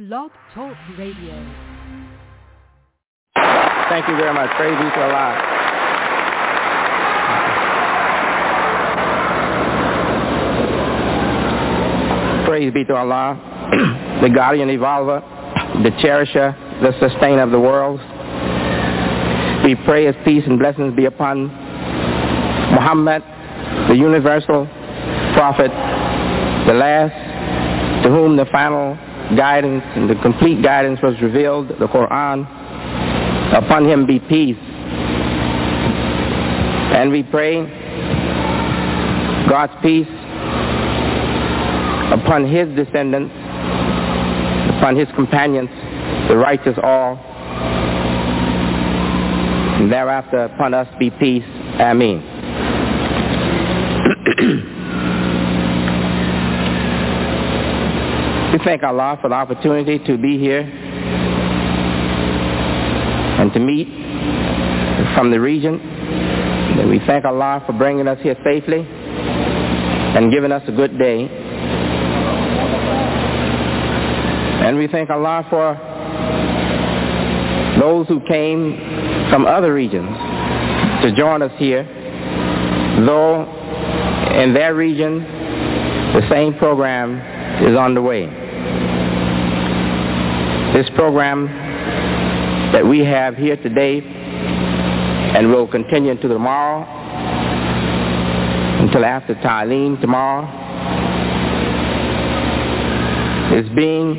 Blog Talk Radio. Thank you very much. Praise be to Allah. Praise be to Allah, the guardian evolver, the cherisher, the sustainer of the worlds. We pray His peace and blessings be upon Muhammad, the universal prophet, the last to whom the final guidance and the complete guidance was revealed, the Quran. Upon him be peace. And we pray God's peace upon his descendants, upon his companions, the righteous all. And thereafter upon us be peace. Ameen. We thank Allah for the opportunity to be here and to meet from the region. And we thank Allah for bringing us here safely and giving us a good day. And we thank Allah for those who came from other regions to join us here, though in their region the same program is on the way. This program that we have here today and will continue until tomorrow, until after Ta'aleem tomorrow, is being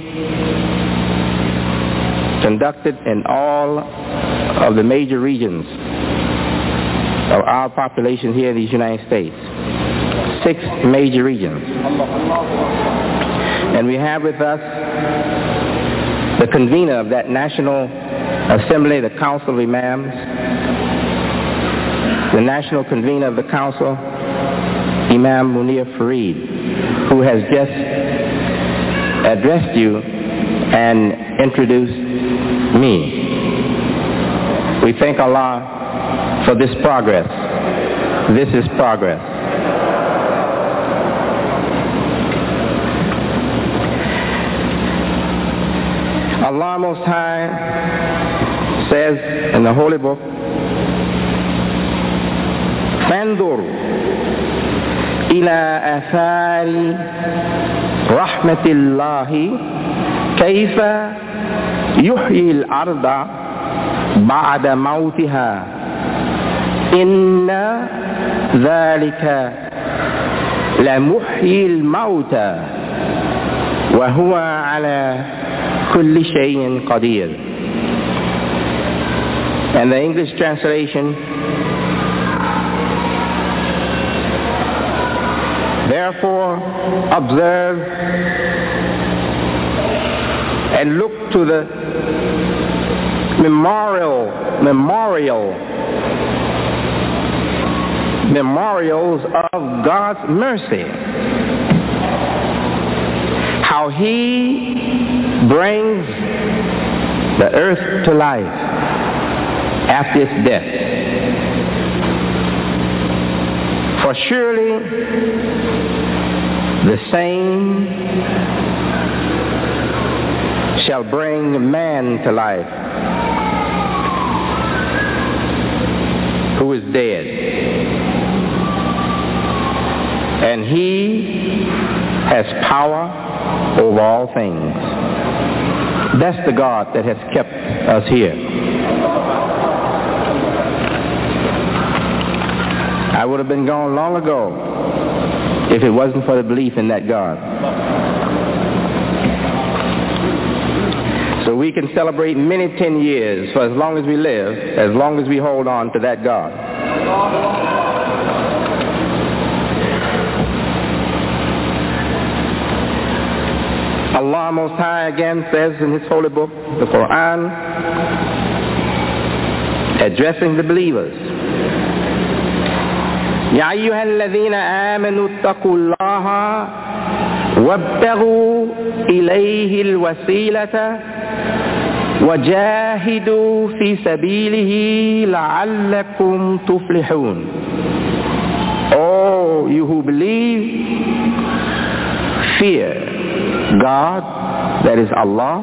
conducted in all of the major regions of our population here in the United States. 6 major regions. And we have with us the convener of that National Assembly, the Council of Imams, the national convener of the council, Imam Munir Farid, who has just addressed you and introduced me. We thank Allah for this progress. This is progress. Allah Most High says in the Holy Book, فانظر إلى آثار رحمة الله كيف يحيي الأرض بعد موتها إن ذلك لمحيي الموتى وهو على كل شيء قدير. And the English translation, therefore observe and look to the memorials of God's mercy, how He brings the earth to life after its death. For surely the same shall bring man to life who is dead. And He has power over all things. That's the God that has kept us here. I would have been gone long ago if it wasn't for the belief in that God. So we can celebrate many 10 years for as long as we live, as long as we hold on to that God. Allah Most High again says in His holy book, the Quran, addressing the believers, يا أيها الذين آمنوا اتقوا الله وابتغوا إليه الوسيلة وجاهدوا في سبيله لعلكم تفلحون. Oh, you who believe, fear God that is Allah,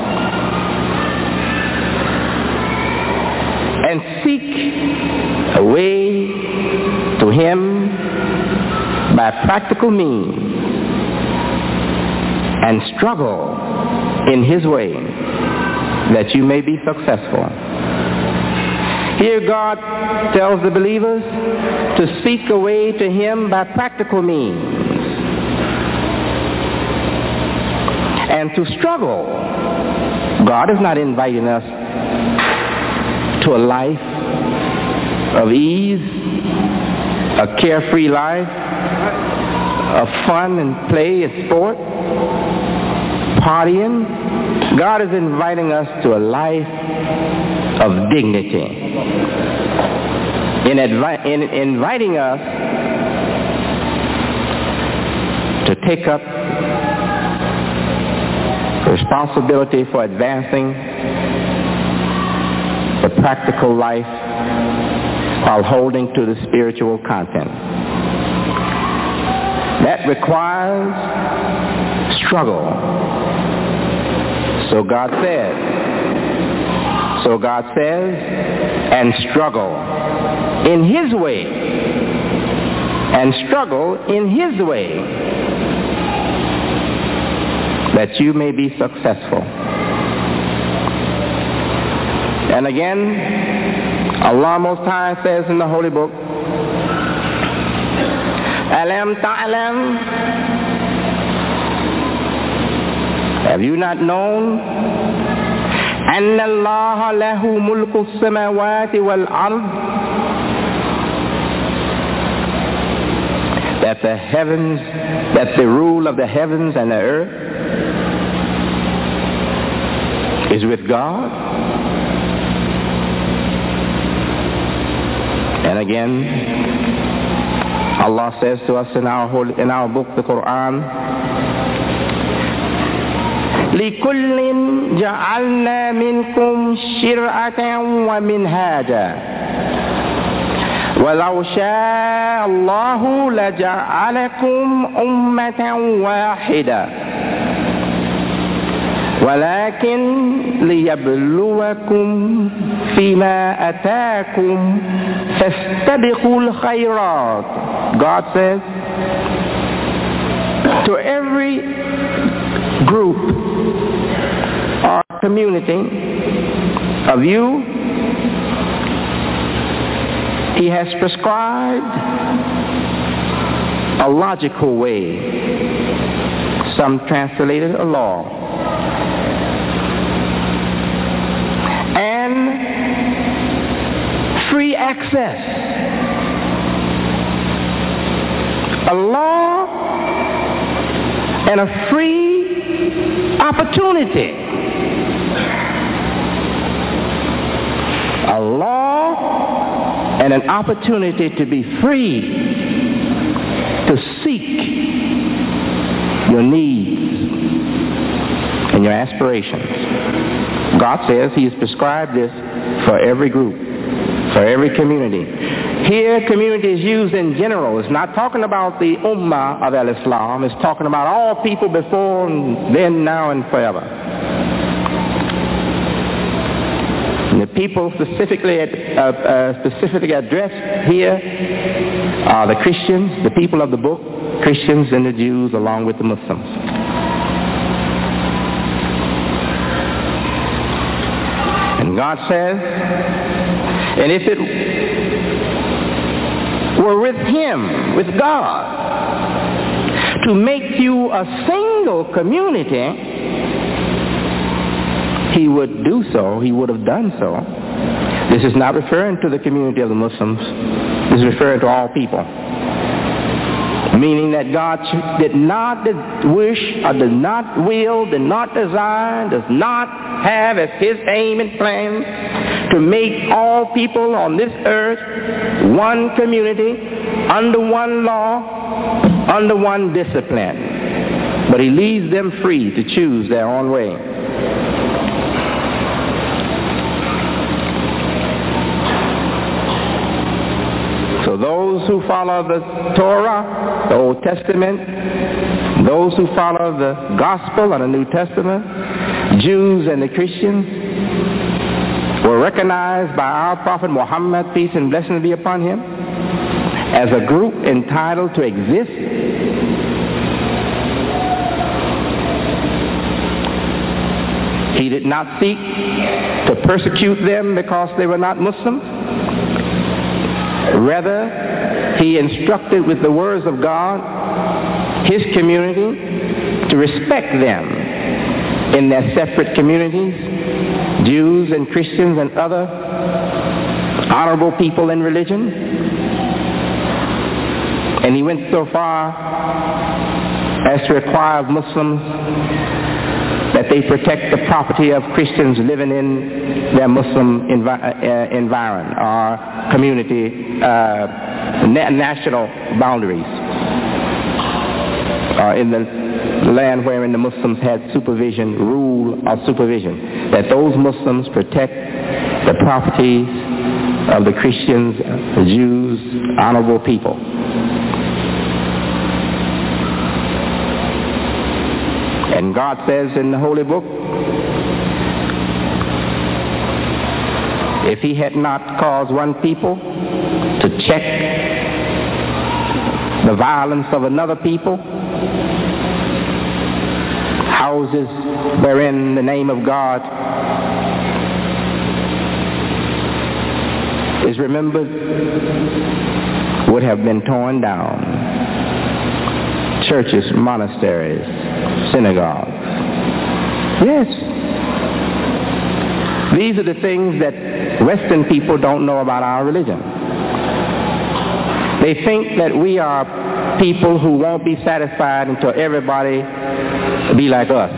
and seek a way to Him by practical means, and struggle in His way that you may be successful. Here God tells the believers to seek a way to Him by practical means and to struggle. God is not inviting us to a life of ease, a carefree life of fun and play and sport, partying. God is inviting us to a life of dignity. In inviting us to take up responsibility for advancing the practical life while holding to the spiritual content. That requires struggle. So God says, and struggle in His way, and struggle in His way, that you may be successful. And again, Allah Most High says in the Holy Book, Alam ta'lam, have you not known, Anna Allah lahu mulku samawati wal ard, that the rule of the heavens and the earth is with God. And again, Allah says to us in our book, the Quran, لِكُلٍّ جَعَلْنَا مِنْكُمْ شِرْعَةً وَمِنْهَاجًا وَلَوْ شَاءَ اللَّهُ لَجَعَلَكُمْ أُمَّةً وَاحِدَةً وَلَكِنْ لِيَبْلُوَكُمْ فِيمَا أَتَاكُمْ فَاسْتَبِقُوا الْخَيْرَاتِ. God says, to every group or community of you, He has prescribed a logical way, some translated a law, and free access, a law and a free opportunity, a law and an opportunity to be free to seek your needs and your aspirations. God says He has prescribed this for every group, for every community. Here, community is used in general. It's not talking about the Ummah of al-Islam. It's talking about all people before and then, now, and forever. And the people specifically addressed here are the Christians, the people of the book, Christians and the Jews, along with the Muslims. And God says, and if it were with Him, with God, to make you a single community, He would do so. He would have done so. This is not referring to the community of the Muslims. This is referring to all people. Meaning that God did not wish or did not will, did not desire, does not have as His aim and plan to make all people on this earth one community, under one law, under one discipline. But He leaves them free to choose their own way. So those who follow the Torah, the Old Testament, Those who follow the gospel of the New Testament, Jews and the Christians, were recognized by our Prophet Muhammad, peace and blessings be upon him, as a group entitled to exist. He did not seek to persecute them because they were not Muslims. Rather, he instructed with the words of God his community to respect them in their separate communities, Jews and Christians and other honorable people in religion. And he went so far as to require of Muslims that they protect the property of Christians living in their Muslim environment or community, national boundaries, in the land wherein the Muslims had rule of supervision, that those Muslims protect the properties of the Christians, the Jews, honorable people. And God says in the Holy Book, if he had not caused one people to check the violence of another people, houses wherein the name of God is remembered would have been torn down. Churches, monasteries, synagogues. Yes. These are the things that Western people don't know about our religion. They think that we are people who won't be satisfied until everybody be like us.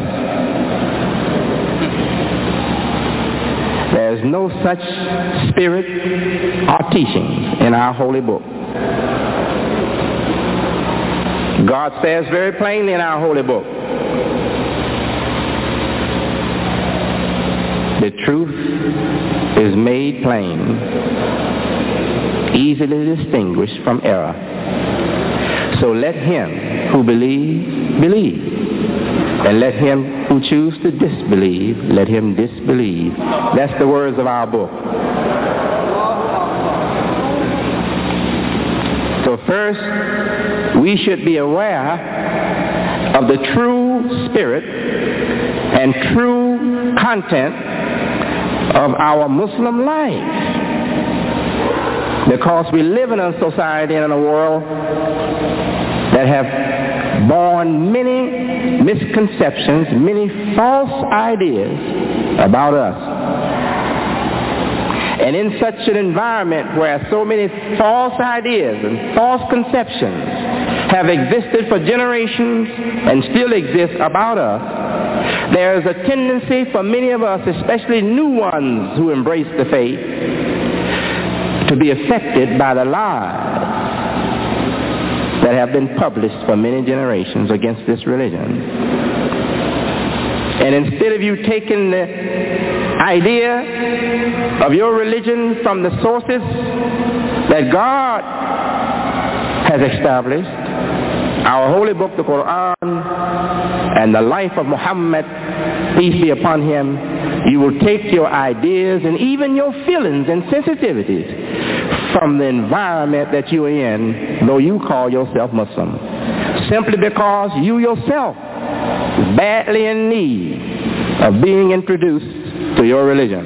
There's no such spirit or teachings in our holy book. God says very plainly in our holy book, the truth is made plain, easily distinguished from error. So let him who believes, believe. And let him who chooses to disbelieve, let him disbelieve. That's the words of our book. So first, we should be aware of the true spirit and true content of our Muslim life. Because we live in a society and in a world that have borne many misconceptions, many false ideas about us. And in such an environment where so many false ideas and false conceptions have existed for generations and still exist about us, there is a tendency for many of us, especially new ones who embrace the faith, to be affected by the lies that have been published for many generations against this religion. And instead of you taking the idea of your religion from the sources that God has established, our holy book, the Quran, and the life of Muhammad, peace be upon him, you will take your ideas and even your feelings and sensitivities from the environment that you are in, though you call yourself Muslim, simply because you yourself is badly in need of being introduced to your religion.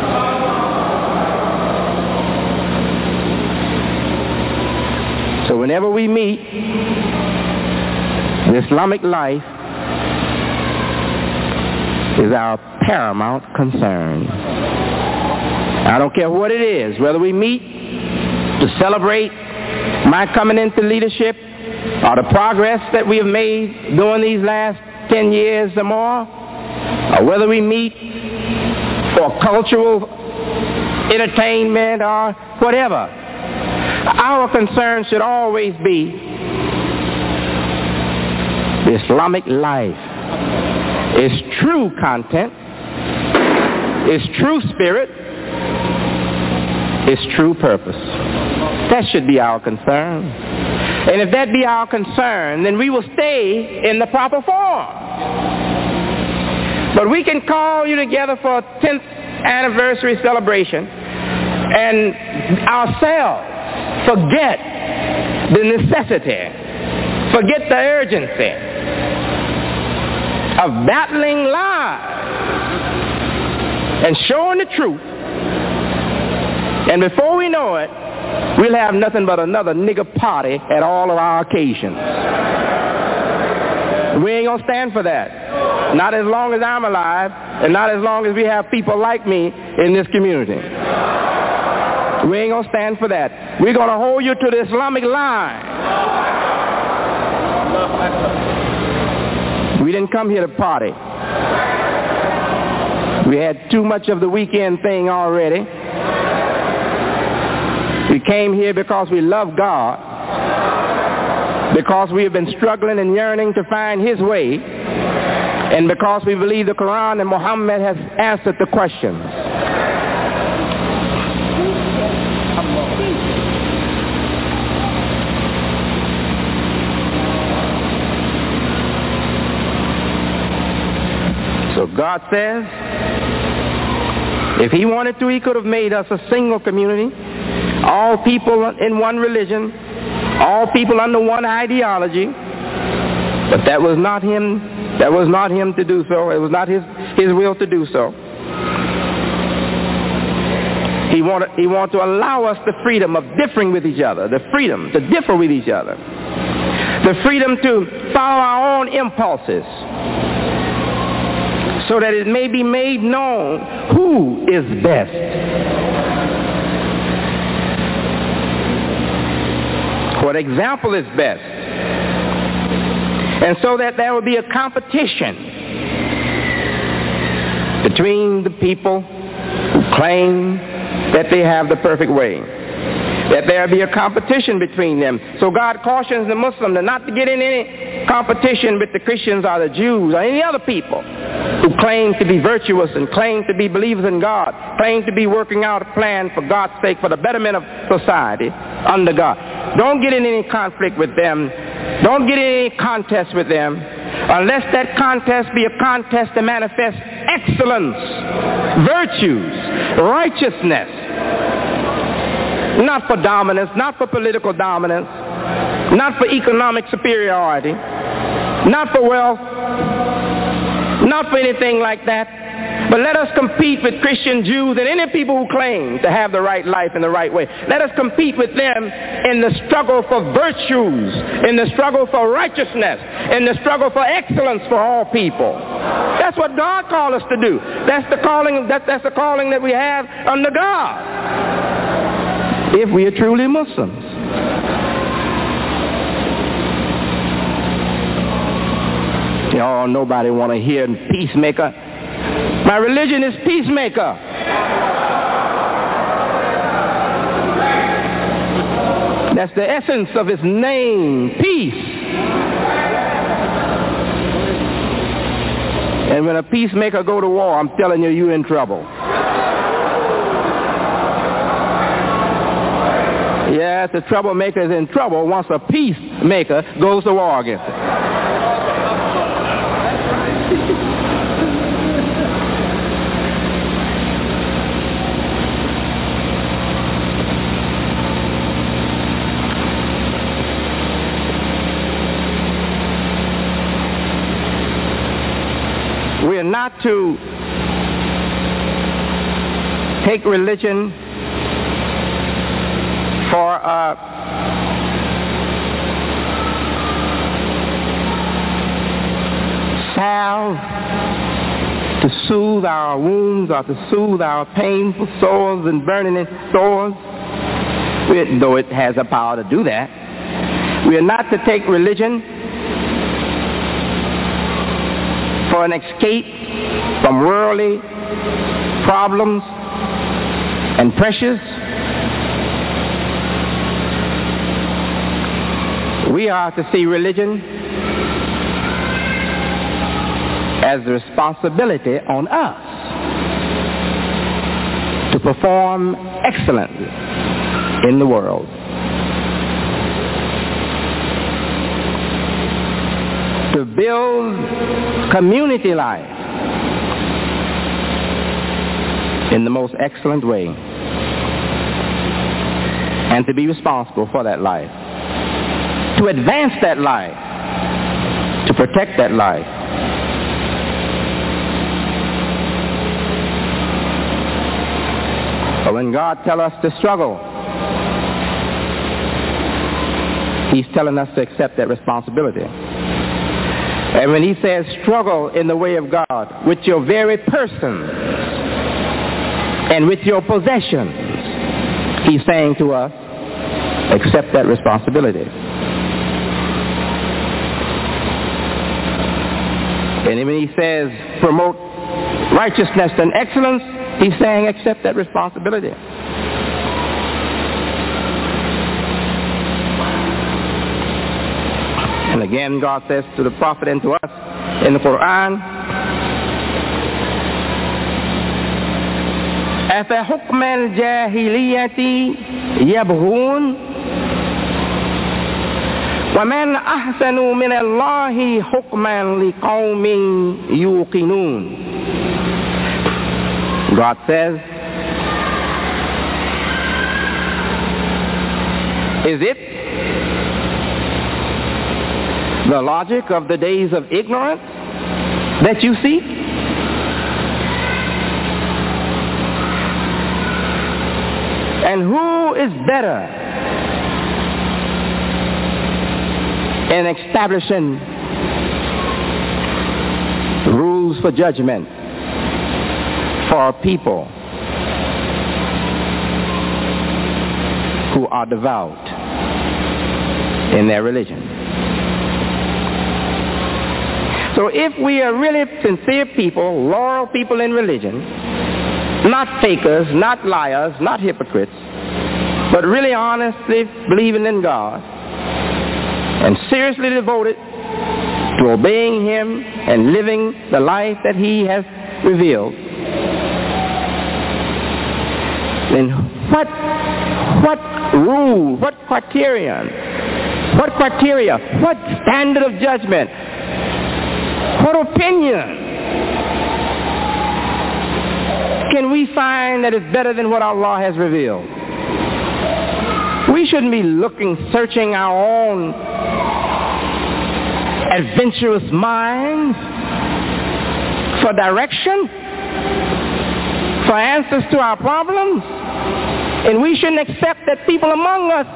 So whenever we meet the Islamic life is our paramount concern. I don't care what it is, whether we meet to celebrate my coming into leadership or the progress that we have made during these last 10 years or more, or whether we meet for cultural entertainment or whatever. Our concern should always be the Islamic life, its true content, its true spirit, its true purpose. That should be our concern. And if that be our concern, then we will stay in the proper form. But we can call you together for a 10th anniversary celebration and ourselves forget the necessity, forget the urgency of battling lies and showing the truth. And before we know it, we'll have nothing but another nigger party at all of our occasions. We ain't going to stand for that. Not as long as I'm alive, and not as long as we have people like me in this community. We ain't going to stand for that. We're going to hold you to the Islamic line. We didn't come here to party. We had too much of the weekend thing already. We came here because we love God, because we have been struggling and yearning to find his way, and because we believe the Quran and Muhammad has answered the questions. So God says, if he wanted to, he could have made us a single community, all people in one religion, all people under one ideology. But that was not him. That was not him to do so. It was not his will to do so. He wanted to allow us the freedom of differing with each other, the freedom to differ with each other, the freedom to follow our own impulses, so that it may be made known who is best. What example is best. And so that there will be a competition between the people who claim that they have the perfect way, that there will be a competition between them. So God cautions the Muslim not to get in any competition with the Christians or the Jews or any other people who claim to be virtuous and claim to be believers in God, claim to be working out a plan for God's sake, for the betterment of society under God. Don't get in any conflict with them. Don't get in any contest with them unless that contest be a contest to manifest excellence, virtues, righteousness. Not for dominance, not for political dominance, not for economic superiority, not for wealth, not for anything like that. But let us compete with Christian Jews and any people who claim to have the right life in the right way. Let us compete with them in the struggle for virtues, in the struggle for righteousness, in the struggle for excellence for all people. That's what God called us to do. That's the calling. That's the calling that we have under God, if we are truly Muslims. Oh, nobody want to hear peacemaker. My religion is peacemaker. That's the essence of its name, peace. And when a peacemaker go to war, I'm telling you, you're in trouble. Yes, the troublemaker is in trouble once a peacemaker goes to war against it. We are not to take religion for salve to soothe our wounds or to soothe our painful sores and burning sores, though it has the power to do that. We are not to take religion for an escape from worldly problems and pressures. We are to see religion as the responsibility on us to perform excellently in the world. to build community life in the most excellent way, and to be responsible for that life, to advance that life, to protect that life. But when God tells us to struggle, He's telling us to accept that responsibility. And when He says struggle in the way of God with your very person and with your possessions, He's saying to us, accept that responsibility. And when He says promote righteousness and excellence, He's saying accept that responsibility. And again, God says to the prophet and to us in the Quran, أَفَحُكْمَ الْجَاهِلِيَّةِ يَبْغُونَ وَمَنْ أَحْسَنُ مِنَ اللَّهِ حُكْمًا لِقَوْمٍ يُوقِنُونَ. God says, is it the logic of the days of ignorance that you see? And who is better in establishing rules for judgment for people who are devout in their religion? So if we are really sincere people, loyal people in religion, not fakers, not liars, not hypocrites, but really honestly believing in God and seriously devoted to obeying Him and living the life that He has revealed, then what rule, what criterion, what standard of judgment, what opinion can we find that is better than what Allah has revealed? We shouldn't be searching our own adventurous minds for direction, for answers to our problems. And we shouldn't accept that people among us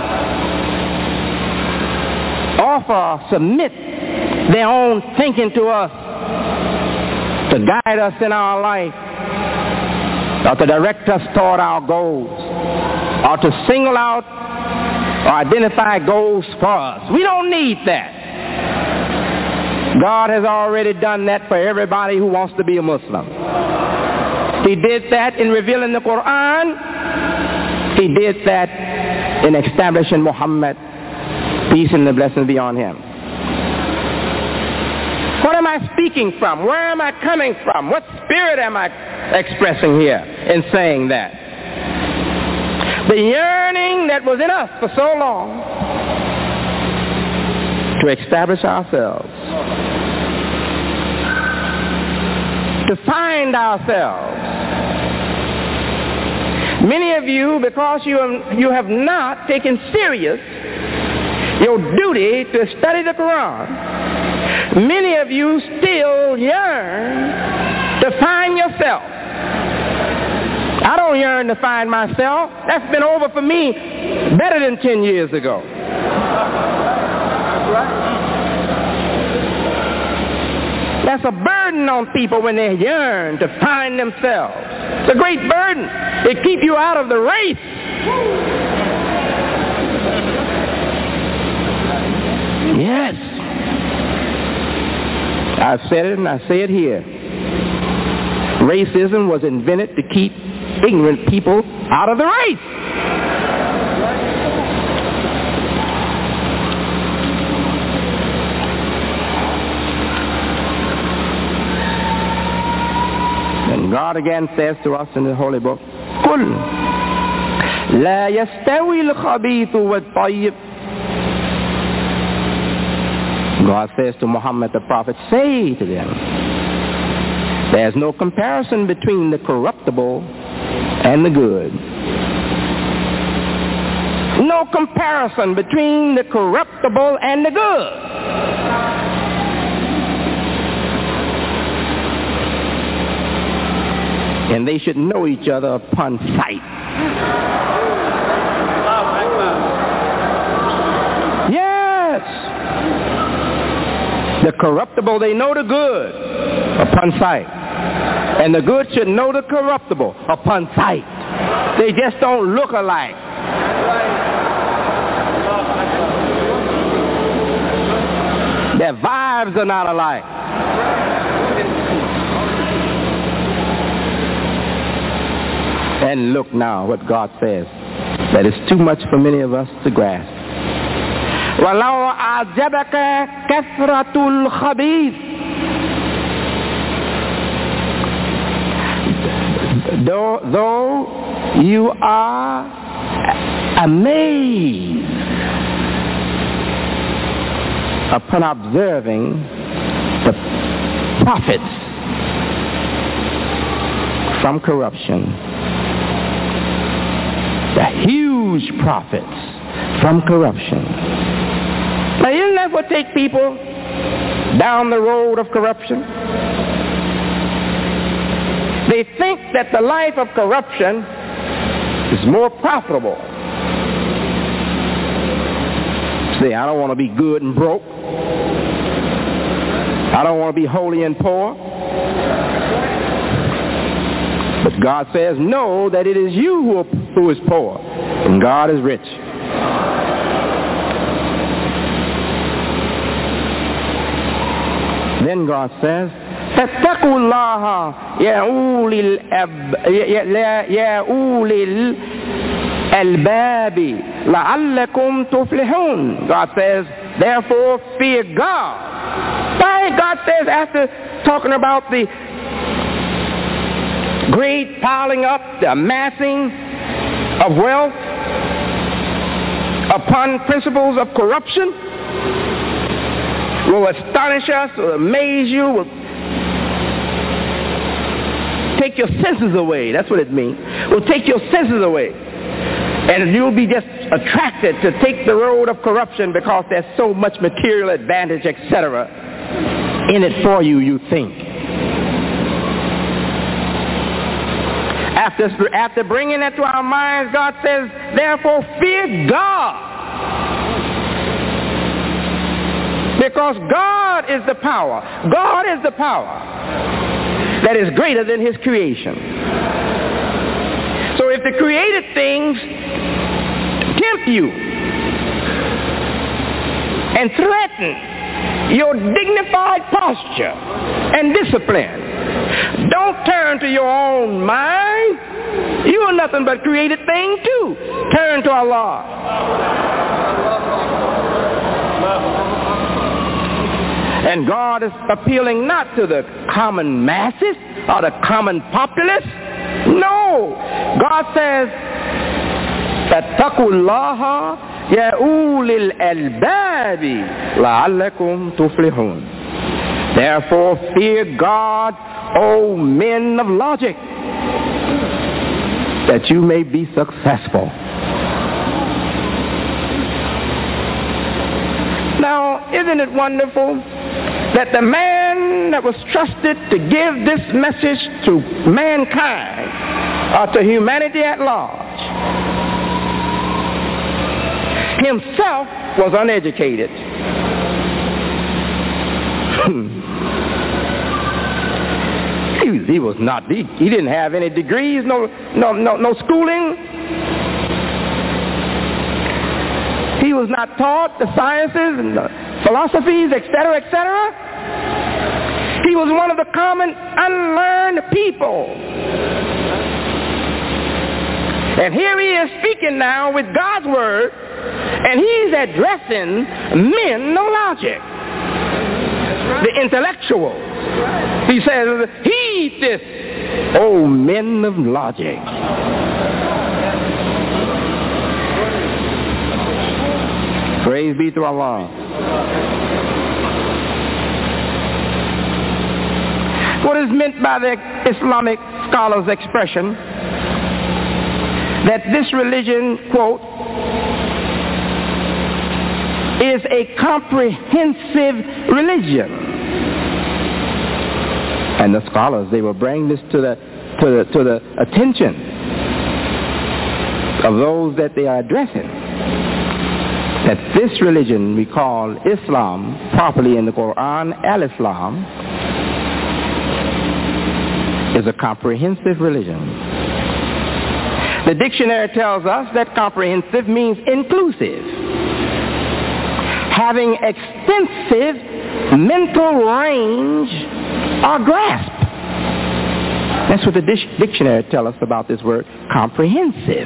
submit their own thinking to us to guide us in our life, or to direct us toward our goals, or to single out or identify goals for us. We don't need that. God has already done that for everybody who wants to be a Muslim. He did that in revealing the Quran. He did that in establishing Muhammad, peace and the blessings be on him. What am I speaking from? Where am I coming from? What spirit am I expressing here in saying that? The yearning that was in us for so long to establish ourselves, to find ourselves. Many of you, because you have not taken serious your duty to study the Quran, many of you still yearn to find yourself. I don't yearn to find myself. That's been over for me better than 10 years ago. That's a burden on people when they yearn to find themselves. It's a great burden. It keeps you out of the race. Yes. I've said it and I say it here. Racism was invented to keep ignorant people out of the race. And God again says to us in the Holy Book, قُلْ لَا يَسْتَوِي الْخَبِيثُ وَالطَّيِّبُ God says to Muhammad the prophet, say to them, there's no comparison between the corruptible and the good. No comparison between the corruptible and the good. And they should know each other upon sight. Yes. The corruptible, they know the good upon sight. And the good should know the corruptible upon sight. They just don't look alike. Their vibes are not alike. And look now what God says. That is too much for many of us to grasp. وَلَوْ أَعْجَبَكَ كَثْرَةُ الْخَبِيثِ. Though you are amazed upon observing the profits from corruption, the huge profits from corruption. Now, isn't that what takes people down the road of corruption? They think that the life of corruption is more profitable. Say, I don't want to be good and broke. I don't want to be holy and poor. But God says, no, that it is you who is poor, and God is rich. Then God says, فاتقوا الله يا أولي الألباب لعلكم تفلحون. God says, therefore fear God. Why God says, after talking about the great piling up, the amassing of wealth upon principles of corruption, will astonish us, will amaze you, will take your senses away. That's what it means. Will take your senses away. And you'll be just attracted to take the road of corruption because there's so much material advantage, etc., in it for you, you think. After bringing that to our minds, God says, therefore fear God. Because God is the power. God is the power that is greater than his creation. So if the created things tempt you and threaten your dignified posture and discipline, don't turn to your own mind. You are nothing but created thing too. Turn to Allah. And God is appealing not to the common masses or the common populace. No. God says, فَاتَّقُوا اللَّهَ يَا أُولِي الْأَلْبَابِ لَعَلَّكُمْ تُفْلِحُونَ. Therefore fear God, O men of logic, that you may be successful. Now, isn't it wonderful that the man that was trusted to give this message to mankind, or to humanity at large, himself was uneducated. He was not, he didn't have any degrees, no schooling. He was not taught the sciences and the philosophies, etc., etc. He was one of the common unlearned people. And here he is speaking now with God's word, and he's addressing men of logic, the intellectuals. He says, heed this, O men of logic. Praise be to Allah. What is meant by the Islamic scholars' expression that this religion, quote, is a comprehensive religion. And the scholars, they will bring this to the attention of those that they are addressing, that this religion we call Islam, properly in the Quran, Al-Islam, is a comprehensive religion. The dictionary tells us that comprehensive means inclusive, having extensive mental range or grasp. That's what the dictionary tells us about this word, comprehensive.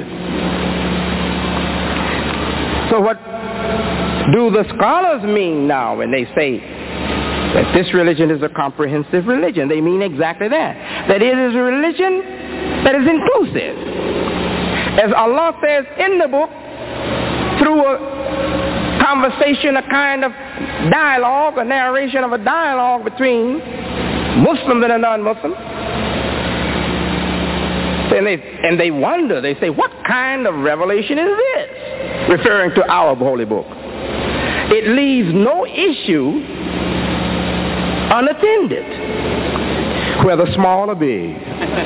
So what do the scholars mean now when they say that this religion is a comprehensive religion? They mean exactly that. That it is a religion that is inclusive. As Allah says in the book, through a conversation, a kind of dialogue, a narration of a dialogue between Muslims and a non-Muslim. And they wonder, they say, what kind of revelation is this? Referring to our holy book. It leaves no issue unattended, whether small or big.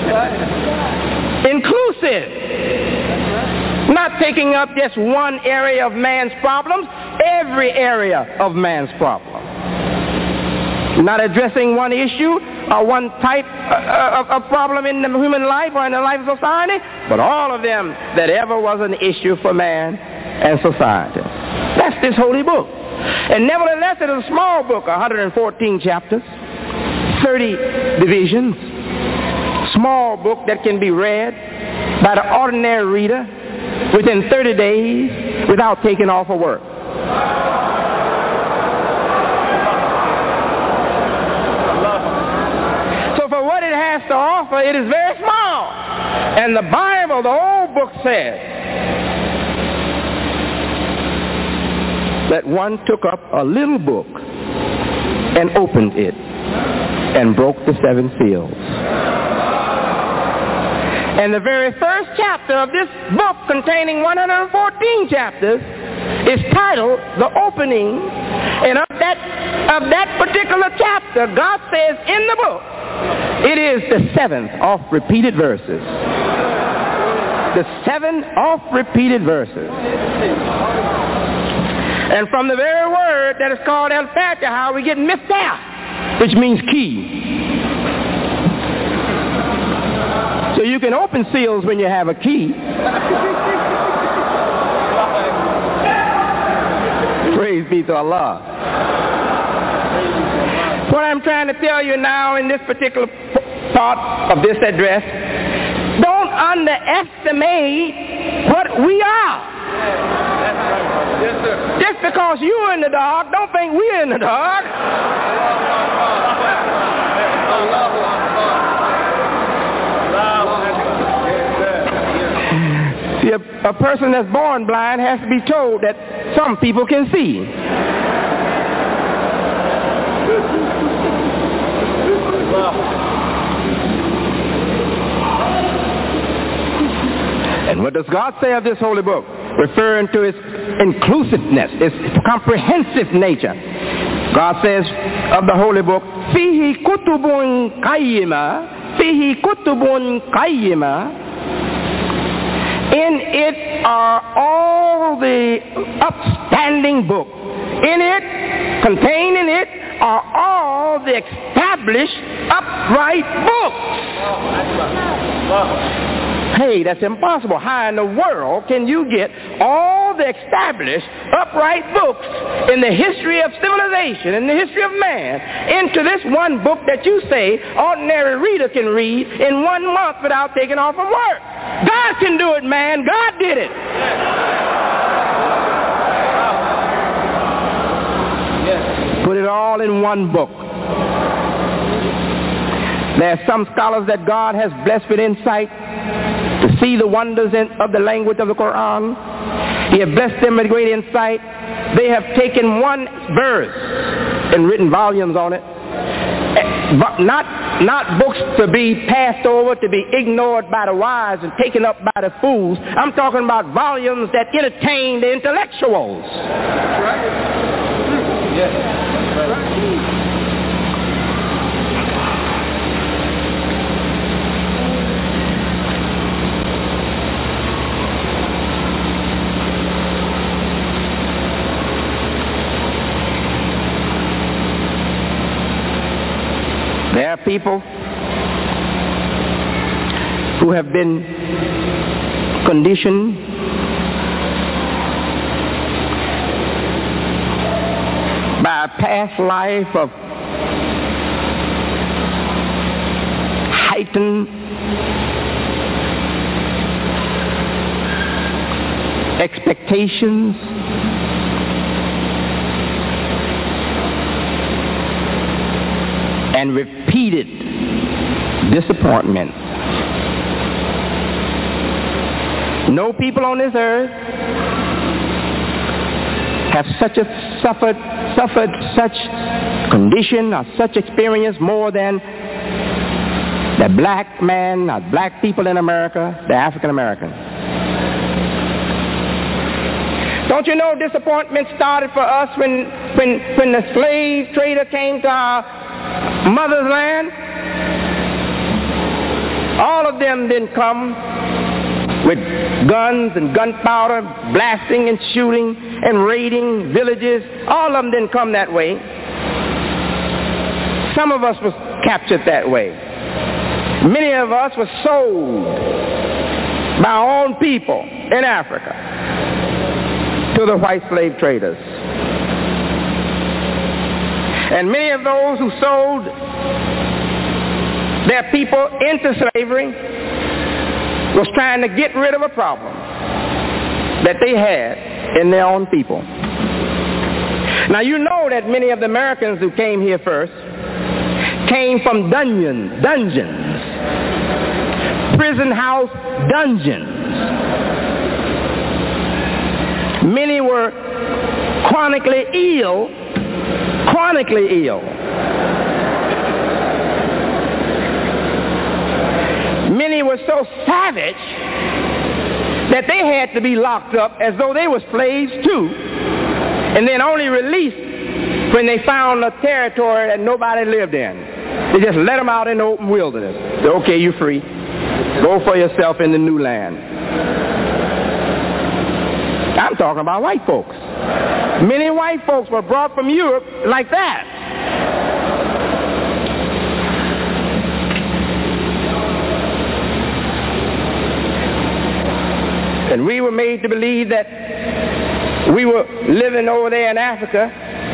Inclusive. Not taking up just one area of man's problems, every area of man's problem. Not addressing one issue or one type of problem in the human life or in the life of society, but all of them that ever was an issue for man and society. That's this holy book. And nevertheless, it is a small book, 114 chapters, 30 divisions. Small book that can be read by the ordinary reader within 30 days without taking off of work. So for what it has to offer, it is very small. And the Bible, the old book says that one took up a little book and opened it and broke the 7 seals. And the very first chapter of this book, containing 114 chapters, is titled The Opening. And of that particular chapter, God says in the book, it is the 7th of repeated verses. The 7th of repeated verses. And from the very word that is called Al-Fatiha, we get Miftah, which means key. So you can open seals when you have a key. Praise be to Allah. What I'm trying to tell you now in this particular part of this address, don't underestimate what we are. Just because you're in the dark, don't think we're in the dark. See, a person that's born blind has to be told that some people can see. And what does God say of this holy book? Referring to its inclusiveness, its comprehensive nature. God says of the holy book, Fihi kutubun qayyima, Fihi kutubun qayyima. In it are all the upstanding books. In it, contained in it, are all the established upright books. Hey, that's impossible. How in the world can you get all the established upright books in the history of civilization, in the history of man, into this one book that you say ordinary reader can read in 1 month without taking off from work? God can do it, man. God did it. Put it all in one book. There are some scholars that God has blessed with insight to see the wonders of the language of the Quran. He has blessed them with great insight. They have taken one verse and written volumes on it But not books to be passed over, to be ignored by the wise and taken up by the fools. I'm talking about volumes that entertain the intellectuals. That's right. Yes. That's right. There are people who have been conditioned by a past life of heightened expectations, and repeated disappointment. No people on this earth have suffered such condition or such experience more than the black man or black people in America, the African American. Don't you know disappointment started for us when the slave trader came to our mother's land? All of them didn't come with guns and gunpowder, blasting and shooting and raiding villages. All of them didn't come that way. Some of us was captured that way. Many of us were sold by our own people in Africa to the white slave traders. And many of those who sold their people into slavery was trying to get rid of a problem that they had in their own people. Now you know that many of the Americans who came here first came from dungeons, prison house dungeons. Many were chronically ill. Many were so savage that they had to be locked up as though they were slaves too, and then only released when they found a territory that nobody lived in. They just let them out in the open wilderness. Say, okay, you're free. Go for yourself in the new land. I'm talking about white folks. Many white folks were brought from Europe like that. And we were made to believe that we were living over there in Africa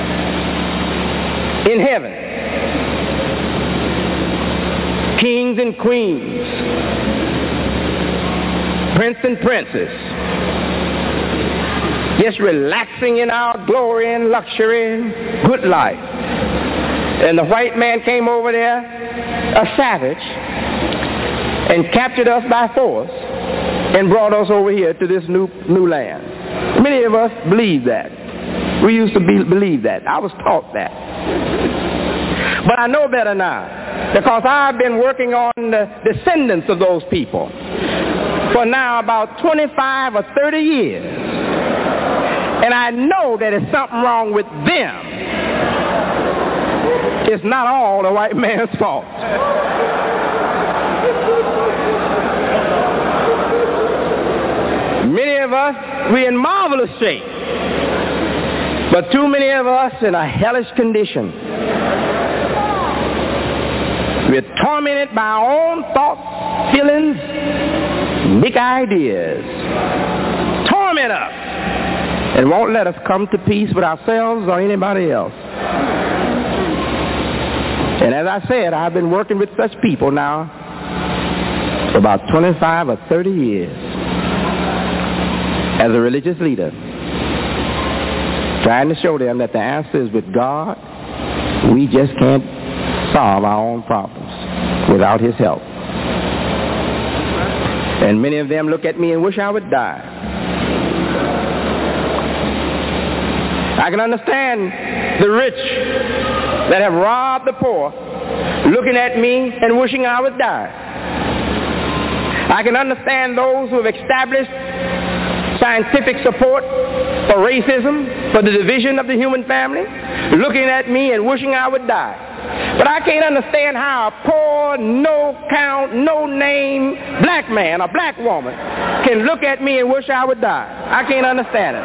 in heaven. Kings and queens, prince and princess, just relaxing in our glory and luxury and good life. And the white man came over there, a savage, and captured us by force and brought us over here to this new land. Many of us believe that. We used to believe that. I was taught that. But I know better now, because I've been working on the descendants of those people for now about 25 or 30 years. And I know that there's something wrong with them. It's not all the white man's fault. Many of us, we're in marvelous shape. But too many of us in a hellish condition. We're tormented by our own thoughts, feelings, big ideas. Torment us. And won't let us come to peace with ourselves or anybody else. And as I said, I've been working with such people now for about 25 or 30 years as a religious leader, trying to show them that the answer is with God. We just can't solve our own problems without his help. And many of them look at me and wish I would die. I can understand the rich that have robbed the poor looking at me and wishing I would die. I can understand those who have established scientific support for racism, for the division of the human family, looking at me and wishing I would die. But I can't understand how a poor, no-count, no-name black man or black woman can look at me and wish I would die. I can't understand it.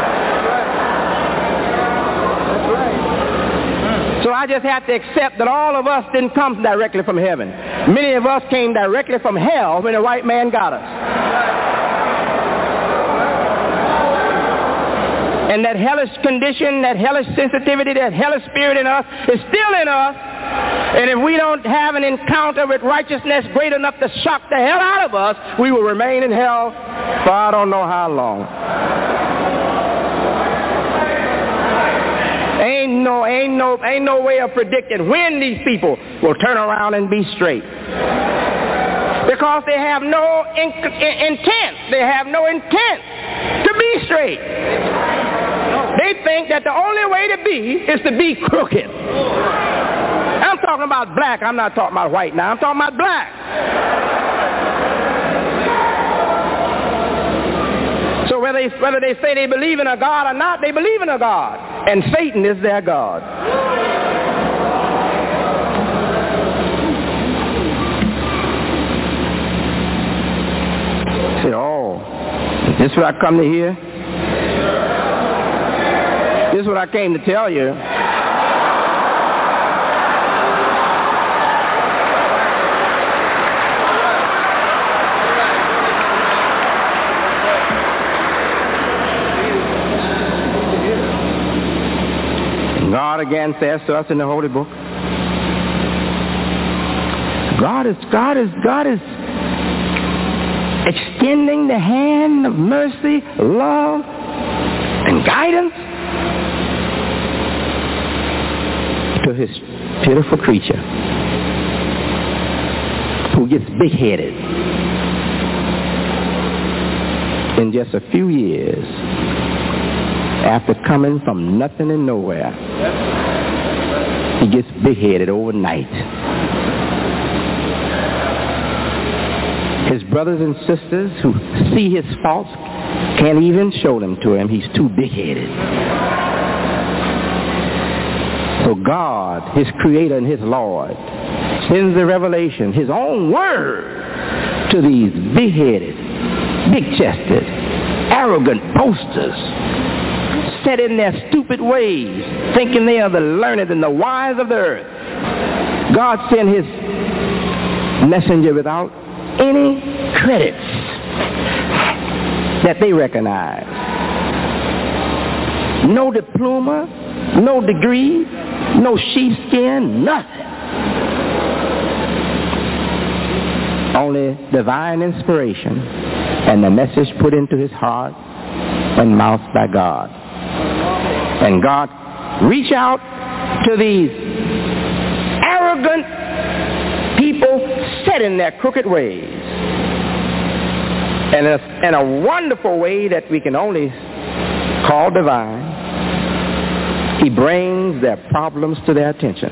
So I just have to accept that all of us didn't come directly from heaven. Many of us came directly from hell when the white man got us. And that hellish condition, that hellish sensitivity, that hellish spirit in us is still in us. And if we don't have an encounter with righteousness great enough to shock the hell out of us, we will remain in hell for I don't know how long. Ain't no way of predicting when these people will turn around and be straight. Because they have no intent. They have no intent to be straight. They think that the only way to be is to be crooked. I'm talking about black. I'm not talking about white now. I'm talking about black. So whether they say they believe in a God or not, they believe in a God. And Satan is their God. Say, oh, this is what I come to hear? This is what I came to tell you. God again says to us in the Holy Book, God is extending the hand of mercy, love, and guidance to his pitiful creature who gets big-headed in just a few years after coming from nothing and nowhere. He gets big-headed overnight. His brothers and sisters who see his faults can't even show them to him. He's too big-headed. So God, his creator and his Lord, sends the revelation, his own word, to these big-headed, big-chested, arrogant boasters, set in their stupid ways, thinking they are the learned and the wise of the earth. God sent his messenger without any credits that they recognize. No diploma, no degree, no sheepskin, nothing. Only divine inspiration and the message put into his heart and mouth by God. And God reach out to these arrogant people set in their crooked ways. And in a wonderful way that we can only call divine, he brings their problems to their attention.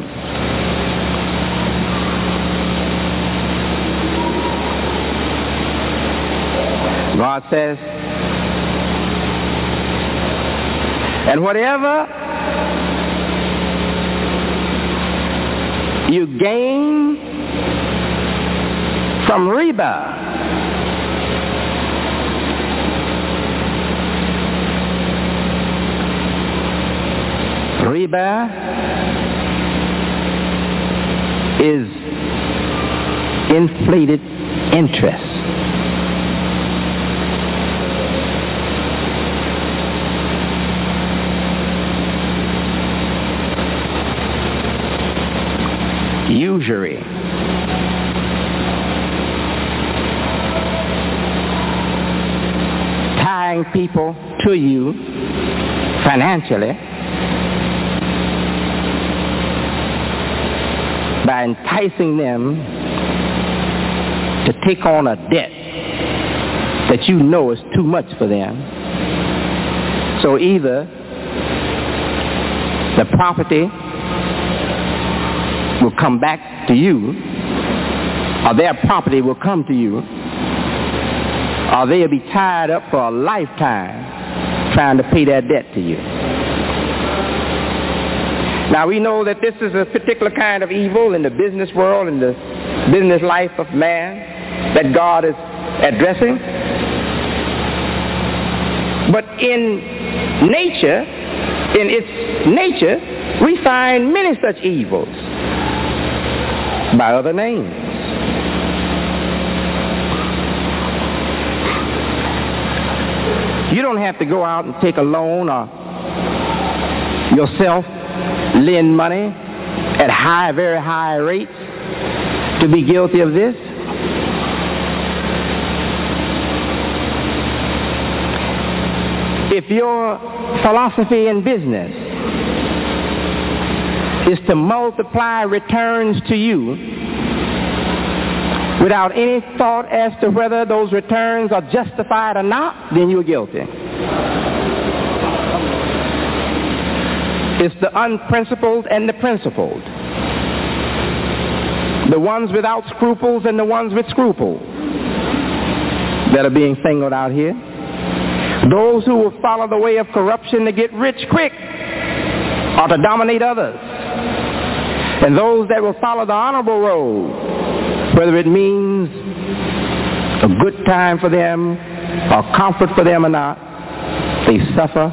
God says, and whatever you gain from Reba, Reba is inflated interest. Usury. Tying people to you financially by enticing them to take on a debt that you know is too much for them. So either the property will come back to you, or their property will come to you, or they'll be tied up for a lifetime trying to pay their debt to you. Now we know that this is a particular kind of evil in the business world, in the business life of man, that God is addressing. But in its nature, we find many such evils by other names. You don't have to go out and take a loan or yourself lend money at very high rates to be guilty of this. If your philosophy in business is to multiply returns to you without any thought as to whether those returns are justified or not, then you're guilty. It's the unprincipled and the principled, the ones without scruples and the ones with scruples that are being singled out here. Those who will follow the way of corruption to get rich quick or to dominate others. And those that will follow the honorable road, whether it means a good time for them or comfort for them or not, they suffer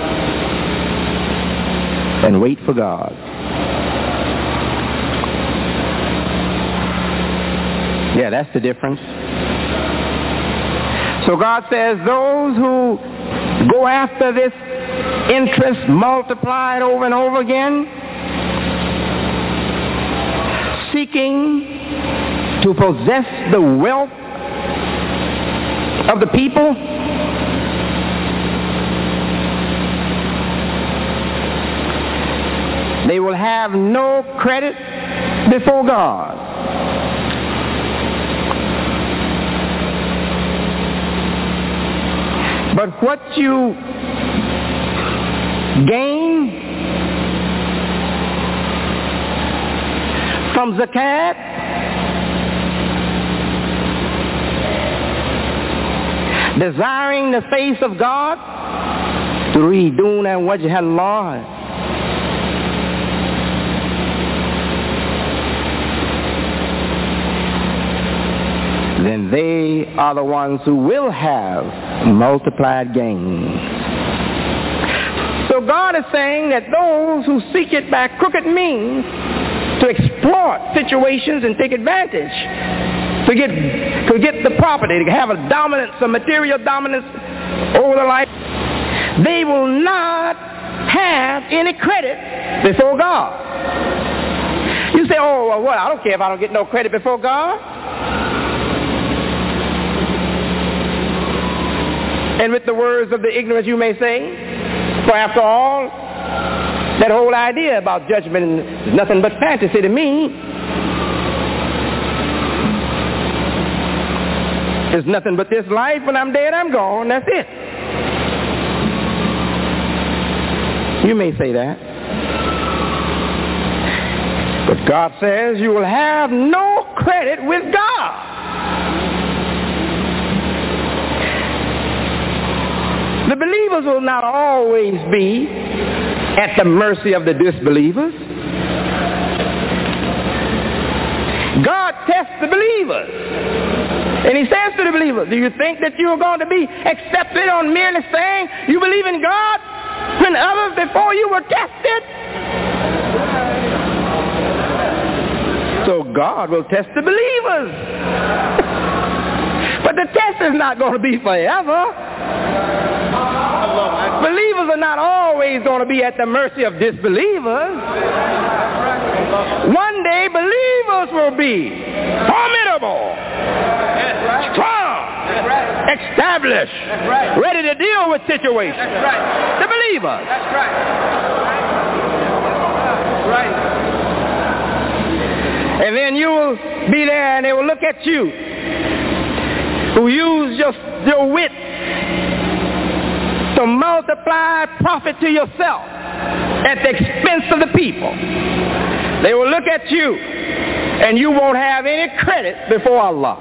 and wait for God. Yeah, that's the difference. So God says those who go after this interest multiplied over and over again, seeking to possess the wealth of the people, they will have no credit before God. But what you gain from zakat, desiring the face of God, turiduna wajha Allah, then they are the ones who will have multiplied gains. So God is saying that those who seek it by crooked means to exploit situations and take advantage, to get the property, to have a dominance, a material dominance over the life, they will not have any credit before God. You say, oh, well, what? I don't care if I don't get no credit before God. And with the words of the ignorant you may say, for after all, that whole idea about judgment is nothing but fantasy to me. It's nothing but this life. When I'm dead, I'm gone. That's it. You may say that. But God says you will have no credit with God. The believers will not always be at the mercy of the disbelievers. God tests the believers. And he says to the believers, do you think that you are going to be accepted on merely saying you believe in God when others before you were tested? So God will test the believers. But the test is not going to be forever. Believers are not always going to be at the mercy of disbelievers. One day, believers will be formidable, strong, established, ready to deal with situations. The believers. And then you will be there and they will look at you who use your wit to multiply profit to yourself at the expense of the people. They will look at you, and you won't have any credit before Allah.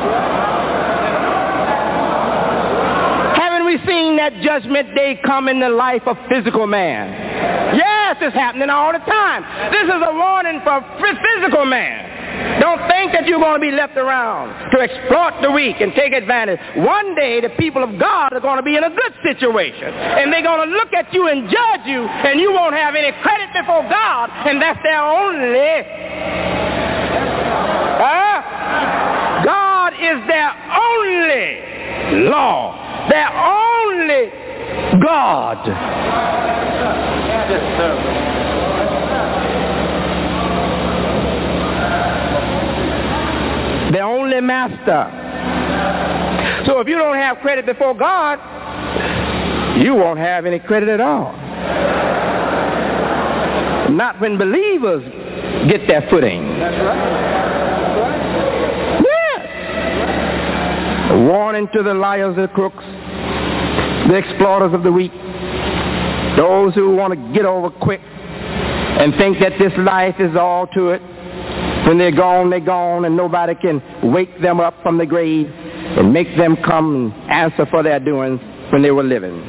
Haven't we seen that judgment day come in the life of physical man? Yes, it's happening all the time. This is a warning for physical man. Don't think that you're going to be left around to exploit the weak and take advantage. One day, the people of God are going to be in a good situation, and they're going to look at you and judge you, and you won't have any credit before God, and that's their only. God is their only law, their only God. Yes, sir. The only master. So if you don't have credit before God, you won't have any credit at all. Not when believers get their footing. That's right. Yes. A warning to the liars, the crooks, the exploiters of the weak, those who want to get over quick and think that this life is all to it. When they're gone, and nobody can wake them up from the grave and make them come and answer for their doings when they were living.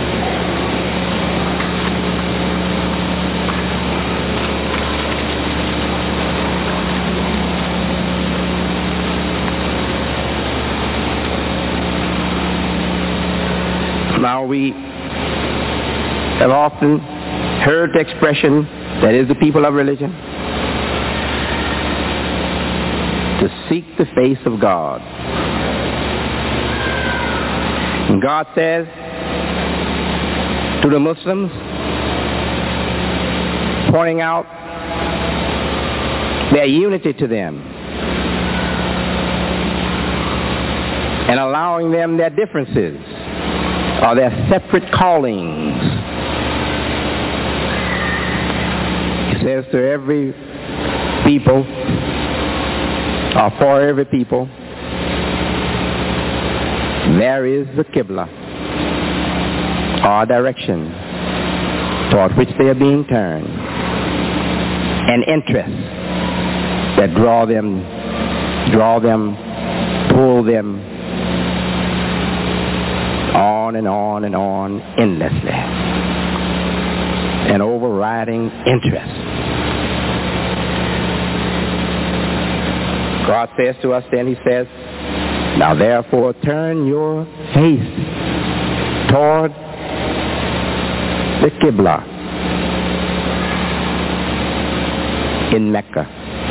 Now we have often heard the expression, that is the people of religion, to seek the face of God. And God says to the Muslims, pointing out their unity to them and allowing them their differences or their separate callings. He says to every people, or for every people, there is the Qibla, or direction toward which they are being turned, an interest that draw them, pull them on and on and on endlessly. An overriding interest. God says to us then, he says, now therefore turn your face toward the Qibla in Mecca.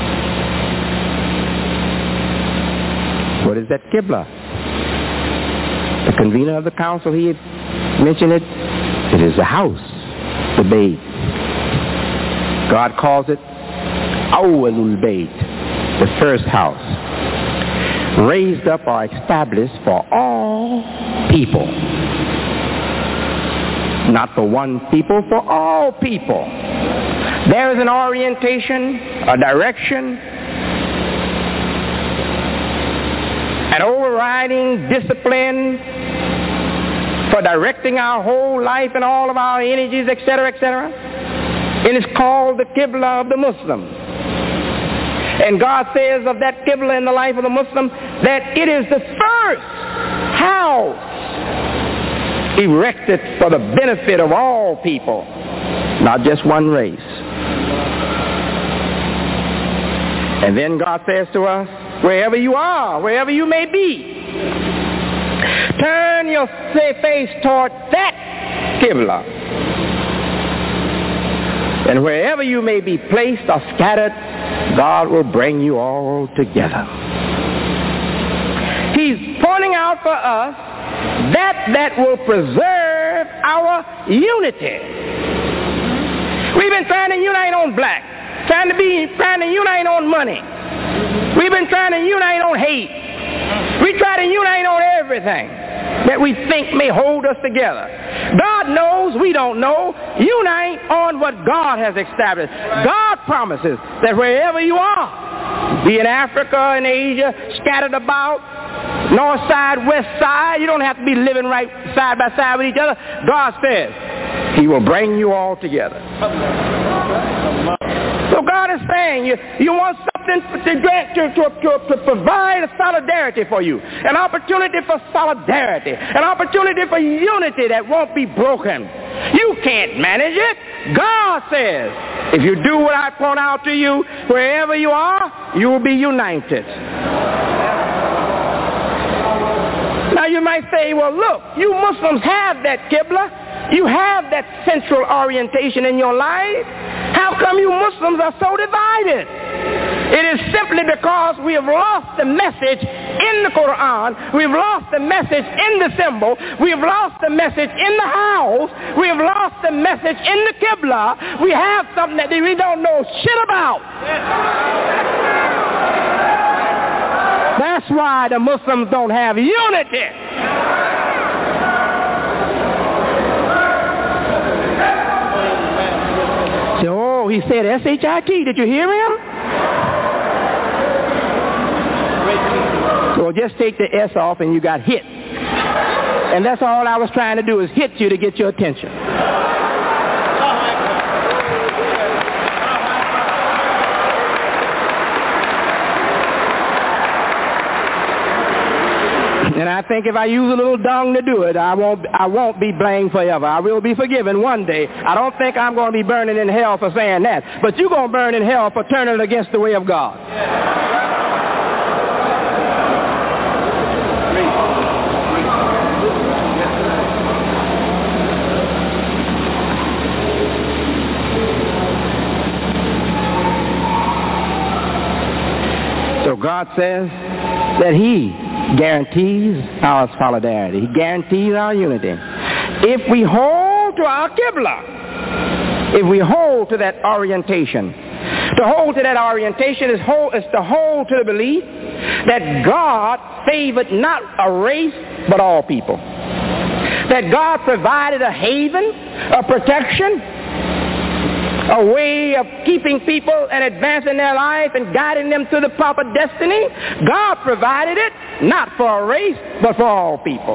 What is that Qibla? The convener of the council, he had mentioned it. It is the house, the Bayt. God calls it Awwalul Bayt, the first house, raised up or established for all people. Not for one people, for all people. There is an orientation, a direction, an overriding discipline for directing our whole life and all of our energies, etc., etc. And it's called the Qibla of the Muslim. And God says of that Qibla in the life of the Muslim that it is the first house erected for the benefit of all people, not just one race. And then God says to us, wherever you are, wherever you may be, turn your face toward that Qibla. And wherever you may be placed or scattered, God will bring you all together. He's pointing out for us that will preserve our unity. We've been trying to unite on black, trying to unite on money. We've been trying to unite on hate. We try to unite on everything that we think may hold us together. God knows, we don't know. Unite on what God has established. God promises that wherever you are, be in Africa, in Asia, scattered about, north side, west side, you don't have to be living right side by side with each other. God says He will bring you all together. So God is saying. You want something to provide a solidarity for you, an opportunity for solidarity, an opportunity for unity that won't be broken. You can't manage it. God says, if you do what I point out to you, wherever you are, you will be united. Now you might say, well, look, you Muslims have that Qibla. You have that central orientation in your life. How come you Muslims are so divided? It is simply because we have lost the message in the Quran. We've lost the message in the symbol. We've lost the message in the house. We've lost the message in the Qibla. We have something that we don't know shit about. That's why the Muslims don't have unity. So, oh, he said S-H-I-T. Did you hear him? So just take the S off and you got hit. And that's all I was trying to do, is hit you to get your attention. And I think if I use a little dung to do it, I won't be blamed forever. I will be forgiven one day. I don't think I'm going to be burning in hell for saying that. But you're going to burn in hell for turning against the way of God. So God says that He guarantees our solidarity. He guarantees our unity. If we hold to our Qibla, if we hold to that orientation, to hold to that orientation is to hold to the belief that God favored not a race but all people. That God provided a haven, a protection, a way of keeping people and advancing their life and guiding them to the proper destiny. God provided it not for a race, but for all people.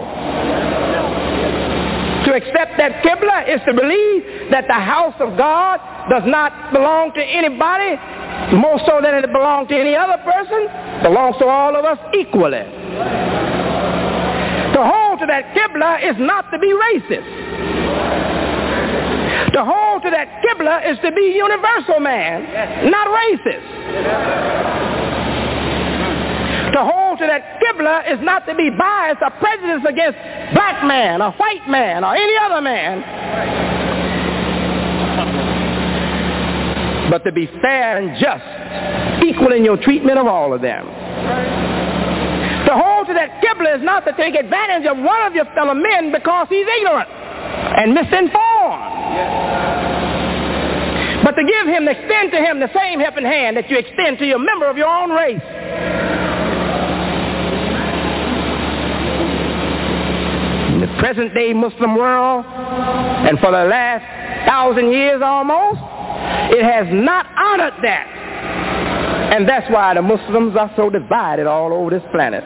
To accept that Qibla is to believe that the house of God does not belong to anybody more so than it belongs to any other person. It belongs to all of us equally. To hold to that Qibla is not to be racist. To hold to that Qibla is to be universal man, not racist. To hold to that Qibla is not to be biased or prejudiced against black man or white man or any other man, but to be fair and just, equal in your treatment of all of them. To hold to that Qibla is not to take advantage of one of your fellow men because he's ignorant and misinformed. But to give him, extend to him the same helping hand that you extend to your member of your own race. In the present day Muslim world, and for the last 1,000 years almost, it has not honored that. And that's why the Muslims are so divided all over this planet.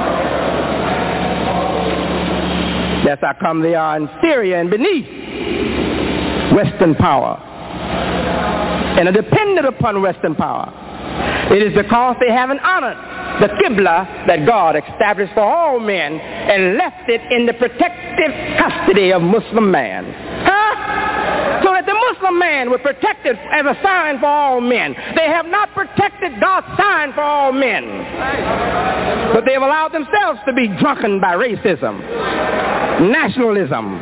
That's how come they are inferior and beneath Western power and are dependent upon Western power. It is because they haven't honored the Qibla that God established for all men and left it in the protective custody of Muslim man. So that the Muslim man would protect it as a sign for all men. They have not protected God's sign for all men. But they have allowed themselves to be drunken by racism, nationalism.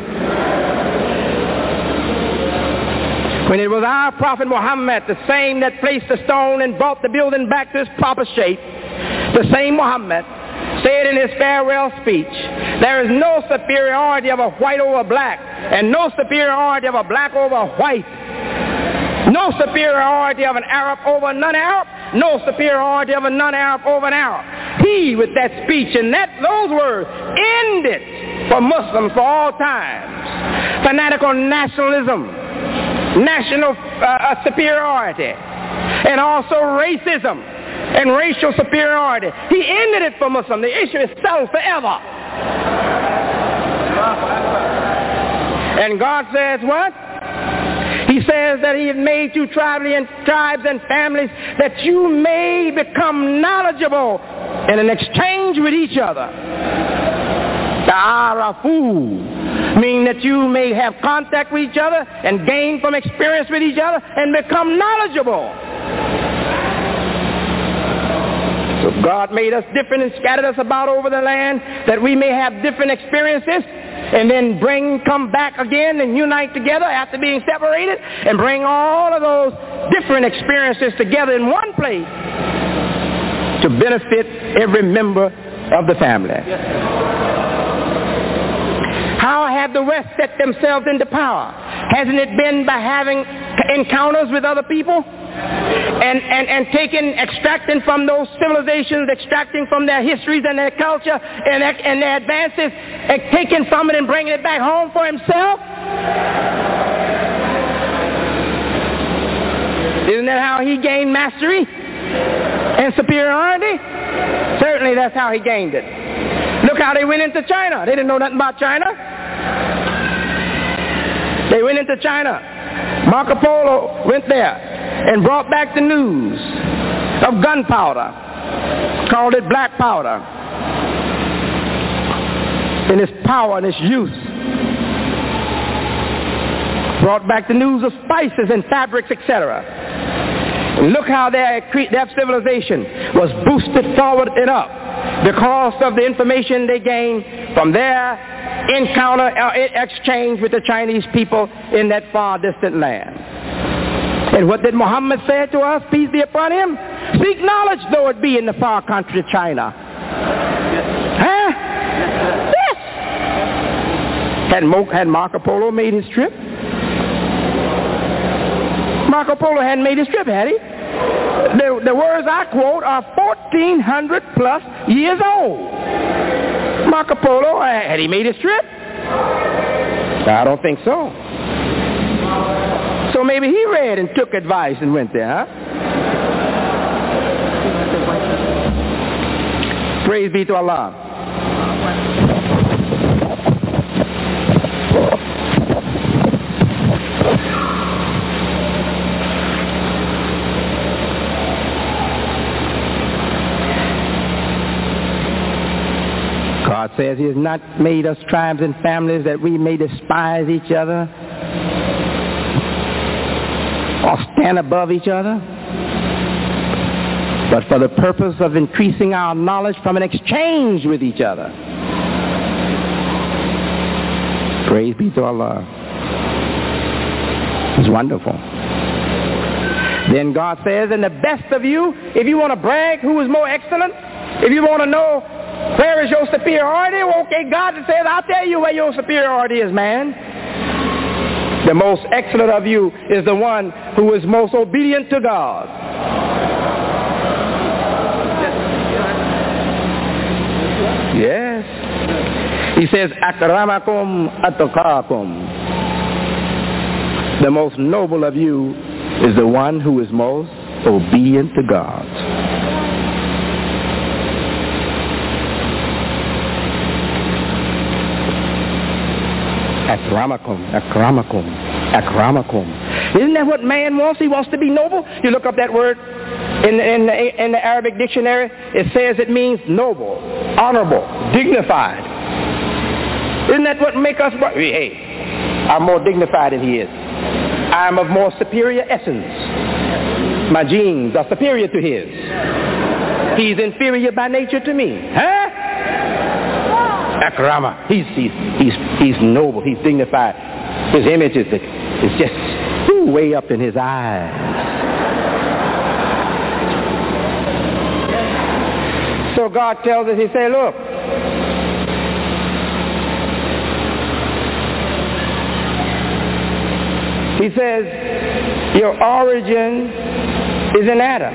When it was our Prophet Muhammad, the same that placed the stone and brought the building back to its proper shape, the same Muhammad said in his farewell speech, there is no superiority of a white over black, and no superiority of a black over white, no superiority of an Arab over a non-Arab, no superiority of a non-Arab over an Arab. He, with that speech and those words, ended for Muslims for all times fanatical nationalism, national superiority, and also racism and racial superiority. He ended it for Muslims. The issue is settled forever. And God says what? He He says that he has made you tribes and families that you may become knowledgeable in an exchange with each other. Ta'arafu, meaning that you may have contact with each other and gain from experience with each other and become knowledgeable. So God made us different and scattered us about over the land that we may have different experiences and then come back again and unite together after being separated and bring all of those different experiences together in one place to benefit every member of the family. How have the West set themselves into power? Hasn't it been by having encounters with other people? And extracting from those civilizations, extracting from their histories and their culture and their advances, and taking from it and bringing it back home for himself? Isn't that how he gained mastery and superiority? Certainly that's how he gained it. Look how they went into China. They didn't know nothing about China. They went into China. Marco Polo went there and brought back the news of gunpowder, called it black powder, and its power and its use. Brought back the news of spices and fabrics, etc. And look how their civilization was boosted forward and up because of the information they gained from their encounter or exchange with the Chinese people in that far distant land. And what did Muhammad say to us, peace be upon him? Seek knowledge, though it be in the far country of China. Huh? Yes. Had Marco Polo made his trip? Marco Polo hadn't made his trip, had he? The words I quote are 1,400 plus years old. Marco Polo, had he made his trip? I don't think so. So maybe he read and took advice and went there, huh? Praise be to Allah. God says he has not made us tribes and families that we may despise each other or stand above each other, but for the purpose of increasing our knowledge from an exchange with each other. Praise be to Allah. It's wonderful. Then God says, and the best of you, if you want to brag who is more excellent, if you want to know where is your superiority, well, okay, God says, I'll tell you where your superiority is, man. The most excellent of you is the one who is most obedient to God. Yes. He says, akramakum atqakum. The most noble of you is the one who is most obedient to God. Akramakum. Isn't that what man wants? He wants to be noble. You look up that word in the Arabic dictionary. It says it means noble, honorable, dignified. Isn't that what makes us? Hey, I'm more dignified than he is. I'm of more superior essence. My genes are superior to his. He's inferior by nature to me. Huh? Akrama. He's noble. He's dignified. His image is just way up in his eyes. So God tells us, he said, look, he says, your origin is in Adam.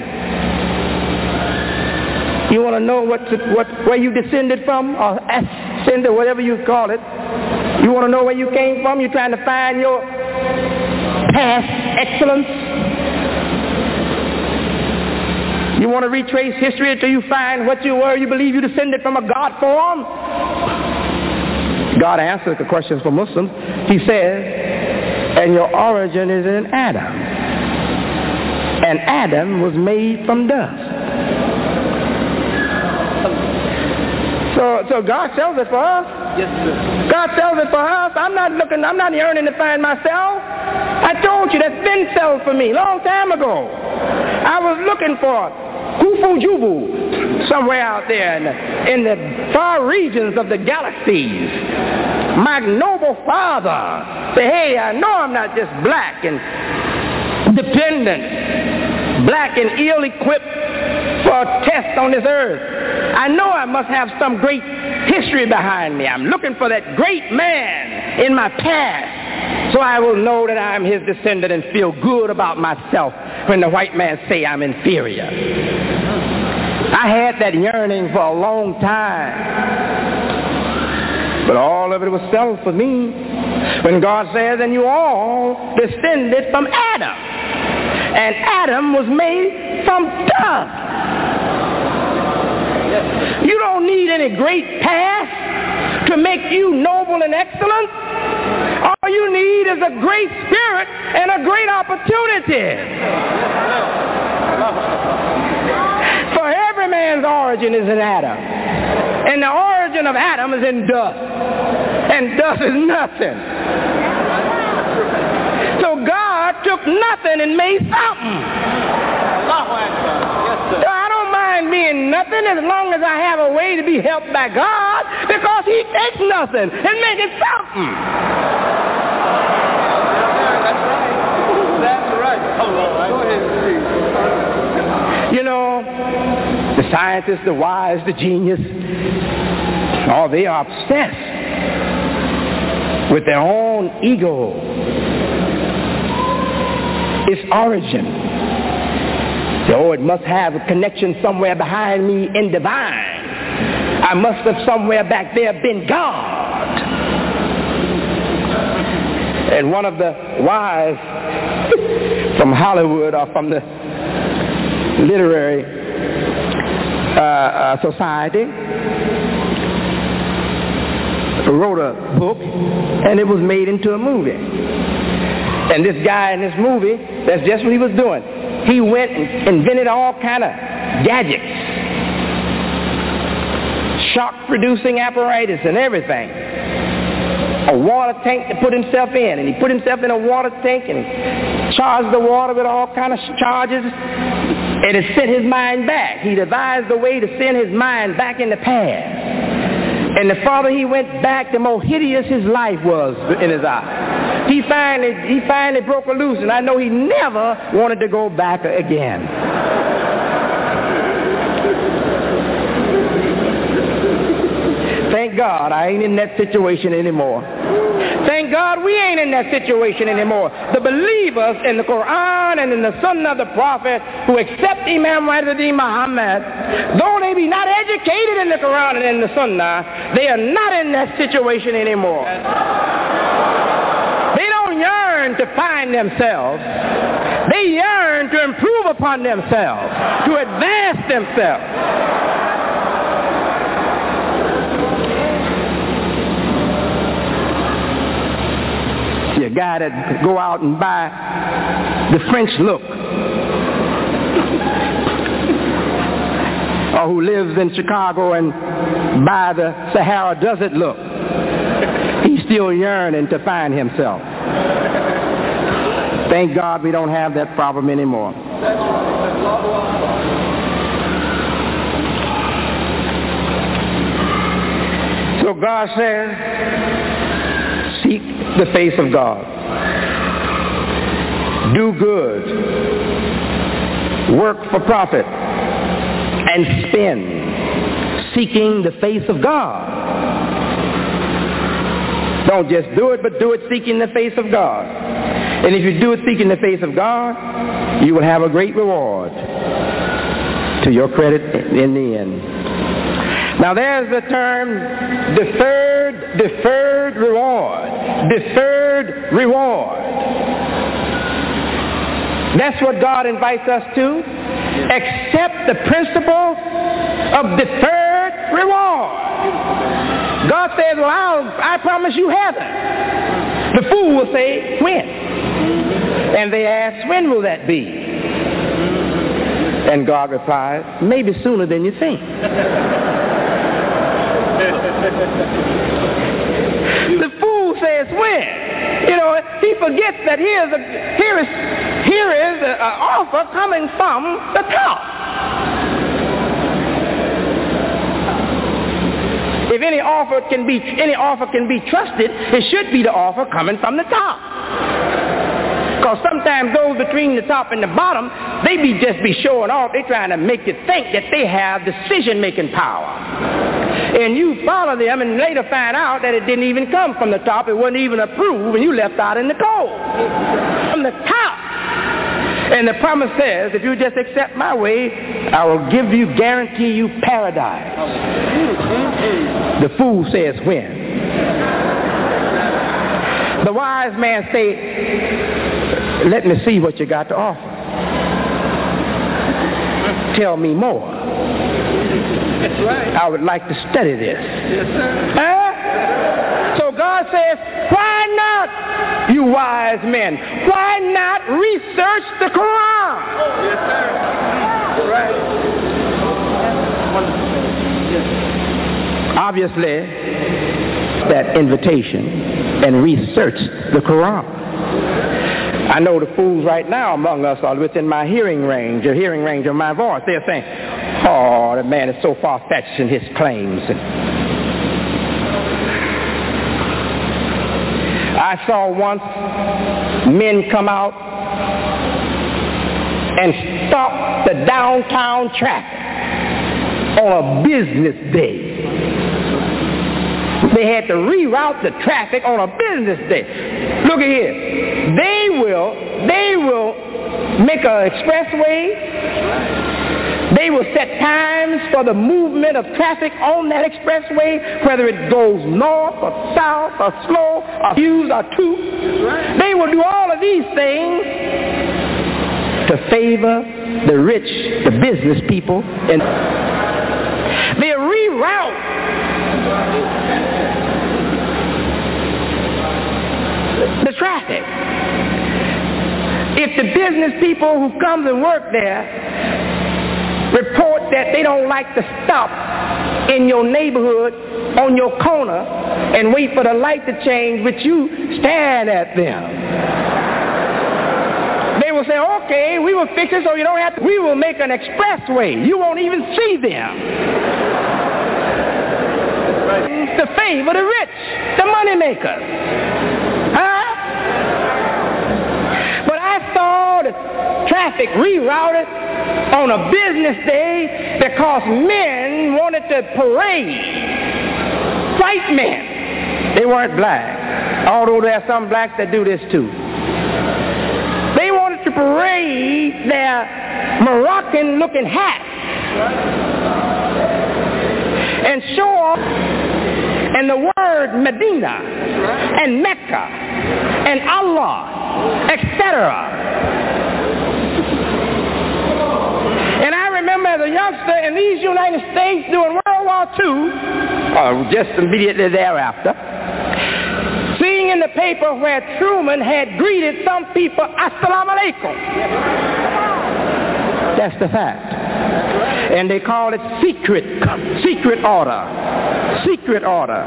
You want to know where you descended from, or ascended, whatever you call it. You want to know where you came from? You're trying to find your past excellence. You want to retrace history until you find what you were. You believe you descended from a God form. God answers the questions for Muslims. He says, And your origin is in Adam. And Adam was made from dust. So God sells it for us. Yes, sir. God sells it for us. I'm not yearning to find myself. I told you that's been sold for me a long time ago. I was looking for Khufu Jubu somewhere out there in the far regions of the galaxies. My noble father said, hey, I know I'm not just black and dependent, black and ill-equipped for a test on this earth. I know I must have some great history behind me. I'm looking for that great man in my past so I will know that I'm his descendant and feel good about myself when the white man say I'm inferior. I had that yearning for a long time. But all of it was settled for me when God says, and you all descended from Adam. And Adam was made from dust. You don't need any great past to make you noble and excellent. All you need is a great spirit and a great opportunity. For every man's origin is in Adam. And the origin of Adam is in dust. And dust is nothing. So God took nothing and made something. So I don't mind being nothing as long as I have a way to be helped by God, because he takes nothing and makes it something. That's right. Go ahead, please. You know, the scientists, the wise, the genius, oh, they are obsessed with their own ego, its origin. Oh, it must have a connection somewhere behind me in divine. I must have somewhere back there been God. And one of the wise from Hollywood or from the literary society wrote a book, and it was made into a movie. And this guy in this movie, that's just what he was doing. He went and invented all kind of gadgets, shock-producing apparatus and everything. A water tank to put himself in, and he put himself in a water tank and charged the water with all kind of charges, and it sent his mind back. He devised a way to send his mind back in the past. And the farther he went back, the more hideous his life was in his eyes. He finally broke loose, and I know he never wanted to go back again. Thank God I ain't in that situation anymore. Thank God we ain't in that situation anymore. The believers in the Quran and in the Sunnah of the Prophet who accept Imam Muhammad, though they be not educated in the Quran and in the Sunnah, they are not in that situation anymore. They don't yearn to find themselves. They yearn to improve upon themselves, to advance themselves. A guy that go out and buy the French look, or who lives in Chicago and buy the Sahara Desert look, he's still yearning to find himself. Thank God we don't have that problem anymore. So God says, seek the face of God. Do good. Work for profit. And spend. Seeking the face of God. Don't just do it, but do it seeking the face of God. And if you do it seeking the face of God, you will have a great reward to your credit in the end. Now there's the term deferred reward. Deferred reward. That's what God invites us to. Accept the principle of deferred reward. God says, well, I promise you heaven. The fool will say, when? And they asked, when will that be? And God replied, maybe sooner than you think. The fool says, when? You know, he forgets that here is an offer coming from the top. If any offer can be trusted, it should be the offer coming from the top. Because sometimes those between the top and the bottom, they just be showing off. They're trying to make you think that they have decision-making power. And you follow them and later find out that it didn't even come from the top. It wasn't even approved, and you left out in the cold. From the top. And the promise says, if you just accept my way, I will guarantee you paradise. The fool says, when? The wise man says, let me see what you got to offer. Tell me more. That's right. I would like to study this. Yes, sir. So God says, why not, you wise men? Why not research the Quran? Yes, sir. That's right. Obviously, that invitation and research the Quran. I know the fools right now among us are within my hearing range, or hearing range of my voice. They're saying, oh, the man is so far-fetched in his claims. I saw once men come out and stop the downtown traffic on a business day. They had to reroute the traffic on a business day. Look at here. They will make an expressway. They will set times for the movement of traffic on that expressway, whether it goes north or south or slow or fused or two. They will do all of these things to favor the rich, the business people, and they reroute the traffic. If the business people who come and work there report that they don't like to stop in your neighborhood on your corner and wait for the light to change, but you stand at them, they will say, okay, we will fix it so you don't have to. We will make an expressway. You won't even see them. To favor the rich, the money makers. But I saw the traffic rerouted on a business day because men wanted to parade. White men. They weren't black, although there are some blacks that do this too. They wanted to parade their Moroccan-looking hats and show off. And the word Medina and Mecca and Allah, etc. And I remember as a youngster in these United States during World War II, just immediately thereafter, seeing in the paper where Truman had greeted some people, Assalamu alaikum. That's the fact. And they call it secret order. Secret order.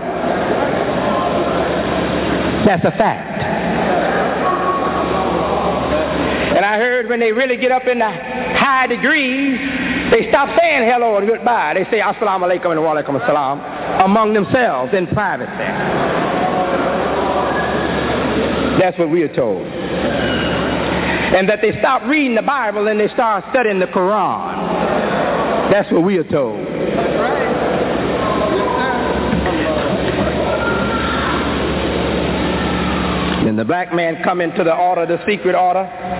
That's a fact. And I heard when they really get up in the high degrees, they stop saying hello and goodbye. They say assalamu alaikum and wa alaikum assalam among themselves in private there. That's what we are told. And that they stop reading the Bible and they start studying the Quran. That's what we are told. And the black man come into the order, the secret order,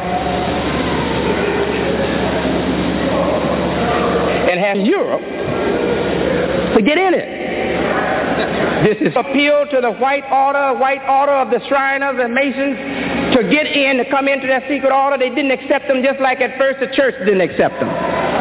and have Europe to get in it. This is appeal to the white order of the Shriners and Masons to get in, to come into that secret order. They didn't accept them, just like at first the church didn't accept them.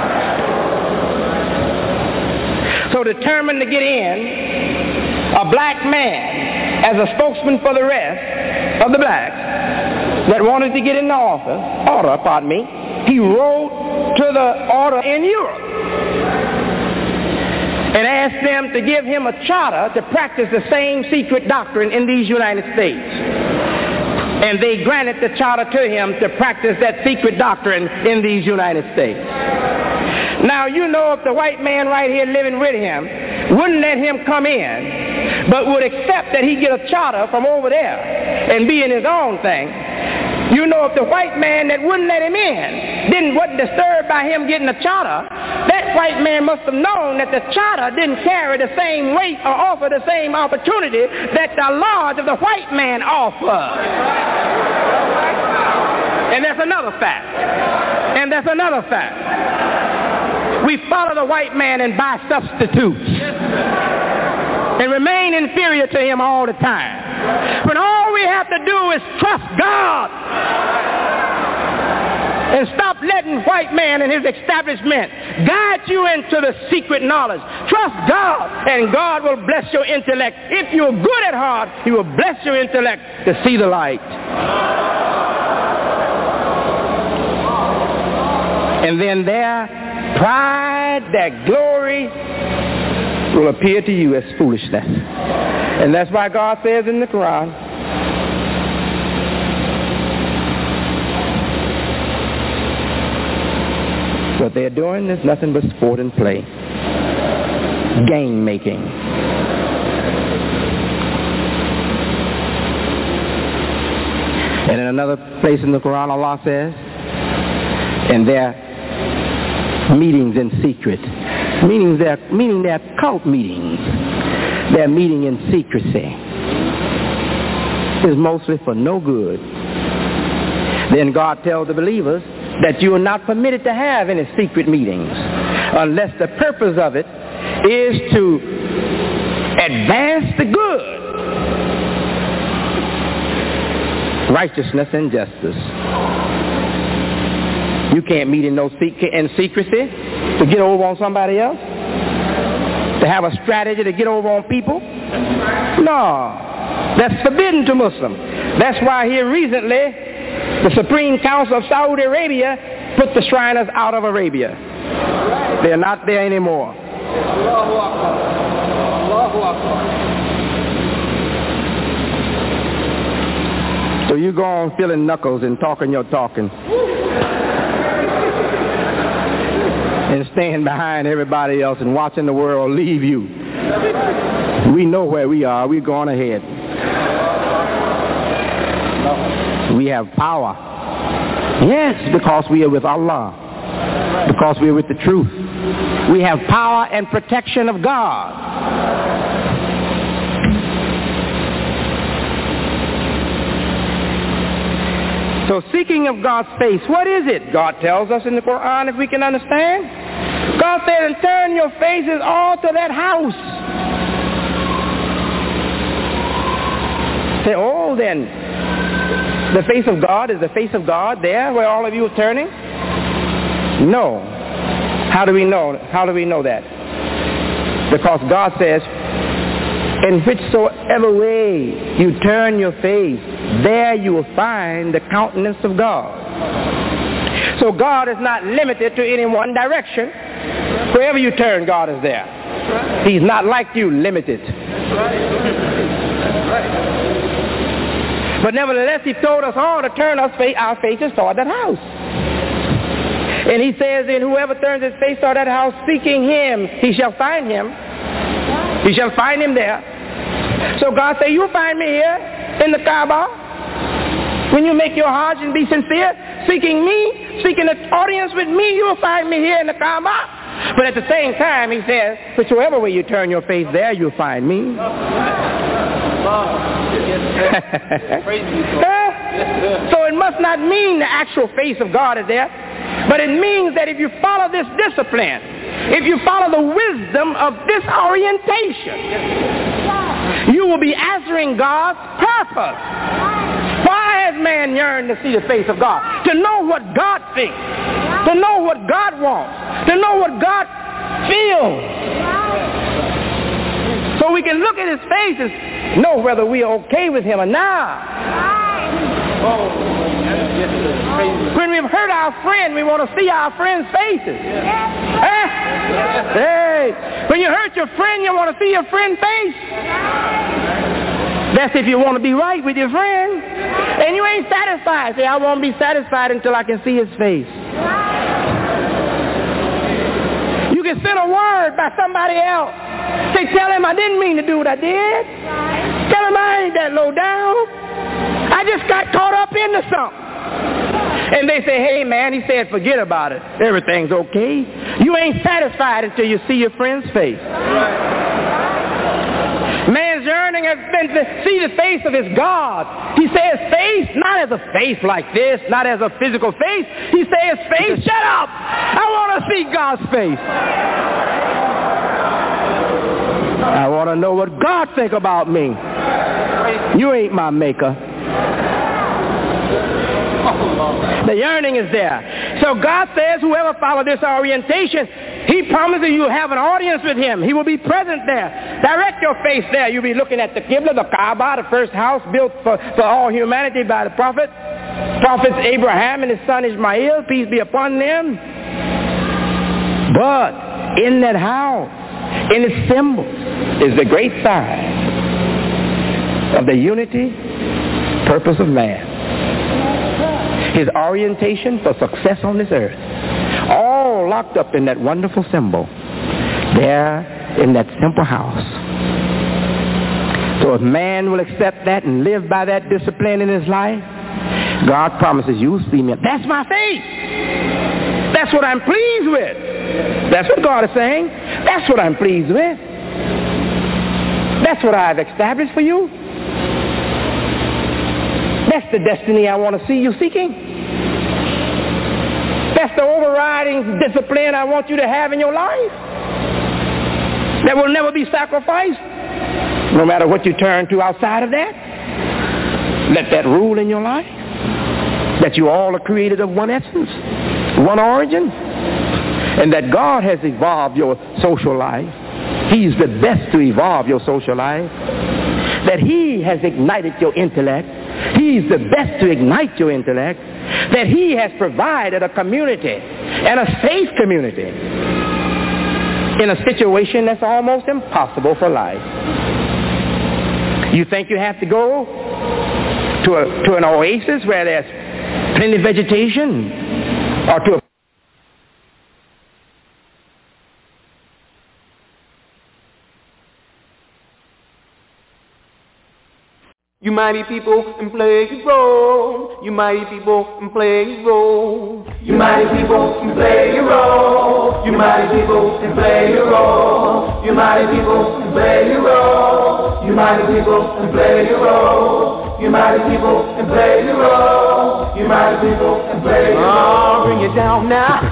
So determined to get in, a black man as a spokesman for the rest of the blacks that wanted to get in the order, he wrote to the order in Europe and asked them to give him a charter to practice the same secret doctrine in these United States. And they granted the charter to him to practice that secret doctrine in these United States. Now, you know, if the white man right here living with him wouldn't let him come in, but would accept that he get a charter from over there and be in his own thing, you know, if the white man that wouldn't let him in wasn't disturbed by him getting a charter, that white man must have known that the charter didn't carry the same weight or offer the same opportunity that the laws of the white man offer. And that's another fact. We follow the white man and buy substitutes and remain inferior to him all the time. When all we have to do is trust God and stop letting white man and his establishment guide you into the secret knowledge. Trust God, and God will bless your intellect. If you're good at heart, he will bless your intellect to see the light. And then their pride, their glory will appear to you as foolishness. And that's why God says in the Quran, what they're doing is nothing but sport and play, game making. And in another place in the Quran, Allah says, and their meetings in secret, meaning they're cult meetings, they're meeting in secrecy, is mostly for no good. Then God tells the believers that you are not permitted to have any secret meetings unless the purpose of it is to advance the good, righteousness and justice. You can't meet in secrecy to get over on somebody else, to have a strategy to get over on people. No, that's forbidden to Muslims. That's why here recently the Supreme Council of Saudi Arabia put the Shriners out of Arabia. They're not there anymore. Allahu Akbar. Allahu Akbar. So you go on filling knuckles and talking your talking and staying behind everybody else and watching the world leave you. We know where we are. We're going ahead. We have power. Yes, because we are with Allah. Because we are with the truth. We have power and protection of God. So seeking of God's face, what is it? God tells us in the Quran, if we can understand. God said, and turn your faces all to that house. Say, oh, then the face of God, is the face of God there where all of you are turning? No. How do we know? How do we know that? Because God says, in whichsoever way you turn your face, there you will find the countenance of God. So God is not limited to any one direction. Wherever you turn, God is there. He's not like you, limited. But nevertheless, he told us all to turn our faces toward that house. And he says, and whoever turns his face toward that house seeking him, he shall find him. He shall find him there. So God said, you'll find me here in the Kaaba. When you make your Hajj and be sincere, seeking me, seeking an audience with me, you'll find me here in the Kaaba. But at the same time, he says, whichever way you turn your face there, you'll find me. So it must not mean the actual face of God is there, but it means that if you follow this discipline, if you follow the wisdom of this orientation, you will be answering God's purpose. Why has man yearned to see the face of God? To know what God thinks, to know what God wants, to know what God feels. So we can look at his face and know whether we are okay with him or not. When we've hurt our friend, we want to see our friends' faces. Huh? Hey, when you hurt your friend, you want to see your friend's face. That's if you want to be right with your friend. And you ain't satisfied. Say, I won't be satisfied until I can see his face. You can send a word by somebody else. Say, tell him I didn't mean to do what I did. Tell him I ain't that low down. I just got caught up into something. And they say, hey, man, he said, forget about it. Everything's okay. You ain't satisfied until you see your friend's face. Man's yearning has been to see the face of his God. He says face, not as a face like this, not as a physical face. He says face, shut up. I want to see God's face. I want to know what God think about me. You ain't my maker. The yearning is there. So God says whoever follows this orientation, he promises you will have an audience with him. He will be present there. Direct your face there. You'll be looking at the Qibla, the Kaaba, the first house built for all humanity by the prophets Abraham and his son Ishmael, peace be upon them. But in that house, in its symbols, is the great sign of the unity, purpose of man. His orientation for success on this earth. All locked up in that wonderful symbol. There in that simple house. So if man will accept that and live by that discipline in his life, God promises you'll see me. That's my faith. That's what I'm pleased with. That's what God is saying. That's what I'm pleased with. That's what I've established for you. That's the destiny I want to see you seeking. That's the overriding discipline I want you to have in your life. That will never be sacrificed. No matter what you turn to outside of that. Let that rule in your life. That you all are created of one essence, one origin. And that God has evolved your social life. He's the best to evolve your social life. That he has ignited your intellect. He's the best to ignite your intellect. That he has provided a community, and a safe community, in a situation that's almost impossible for life. You think you have to go to an oasis where there's plenty of vegetation, or to a You mighty people and play your role. You mighty people and play your role. You mighty people and play your role. You mighty people and play your role. You mighty people and play your role. You mighty people and play your role. You mighty people and play your role. You mighty people and play your role. Bring it down now.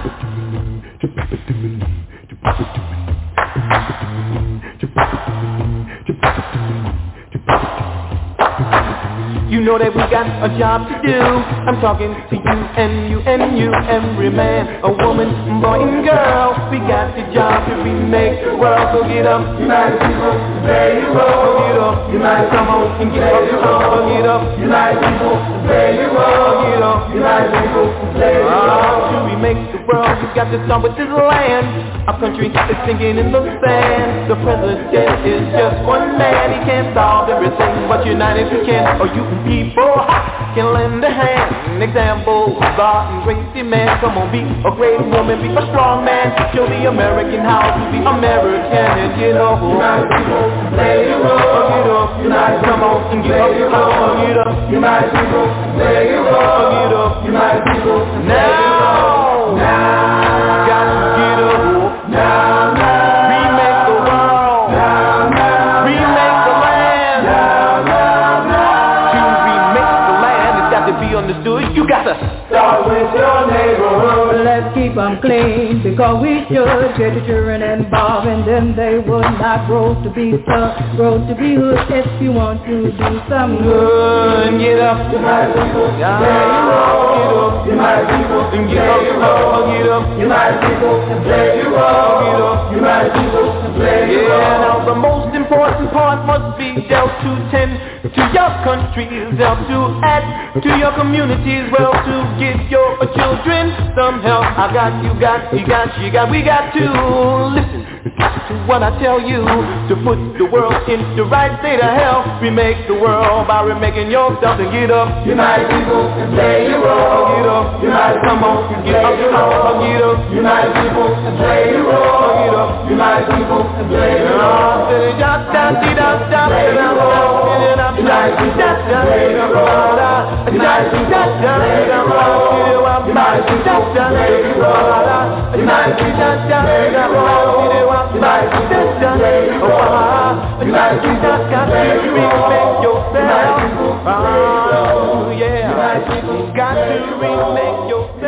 You know that we got a job to do. I'm talking to you and you and you, every man, a woman, boy and girl. We got the job to remake the world. So get up, united people, play your role. Get up, united, come on and get up. Get up, united people, play your role. Get up, united people, play your role. To remake the world, you got to start with this land. Our country is sinking in the sand. The president is just one man. He can't solve everything, but united we can. Or you people can lend a hand. Examples are in great demand. Come on, be a great woman, be a strong man. Show the American how to be American. And get up, united people, play your role. Get up, united, come on and get up. Get up, united people, play your role. Get up, united people, now, got to get up, now, remake the world, remake the land, to be understood, you got to start with your neighborhood. Let's keep them clean, because we should get the children involved, and then they would not grow to be stuck, grow to be hood. If you want to do some good, get up, you mighty people, get up, you mighty people, and get up, get up, you mighty people, and play your role, get up, you mighty people, and play your role. Now the most important part must be dealt to tend to your countries, help to add to your communities, well, to give your children some help. I got, you got, we got to listen to what I tell you, to put the world in the right state of health. Remake the world by remaking yourself, and get up, unite people, and play your role. Get up, unite, come on, get up, get up, unite people, and play your role. Get up, unite people, and play your role. Got to remake yourself.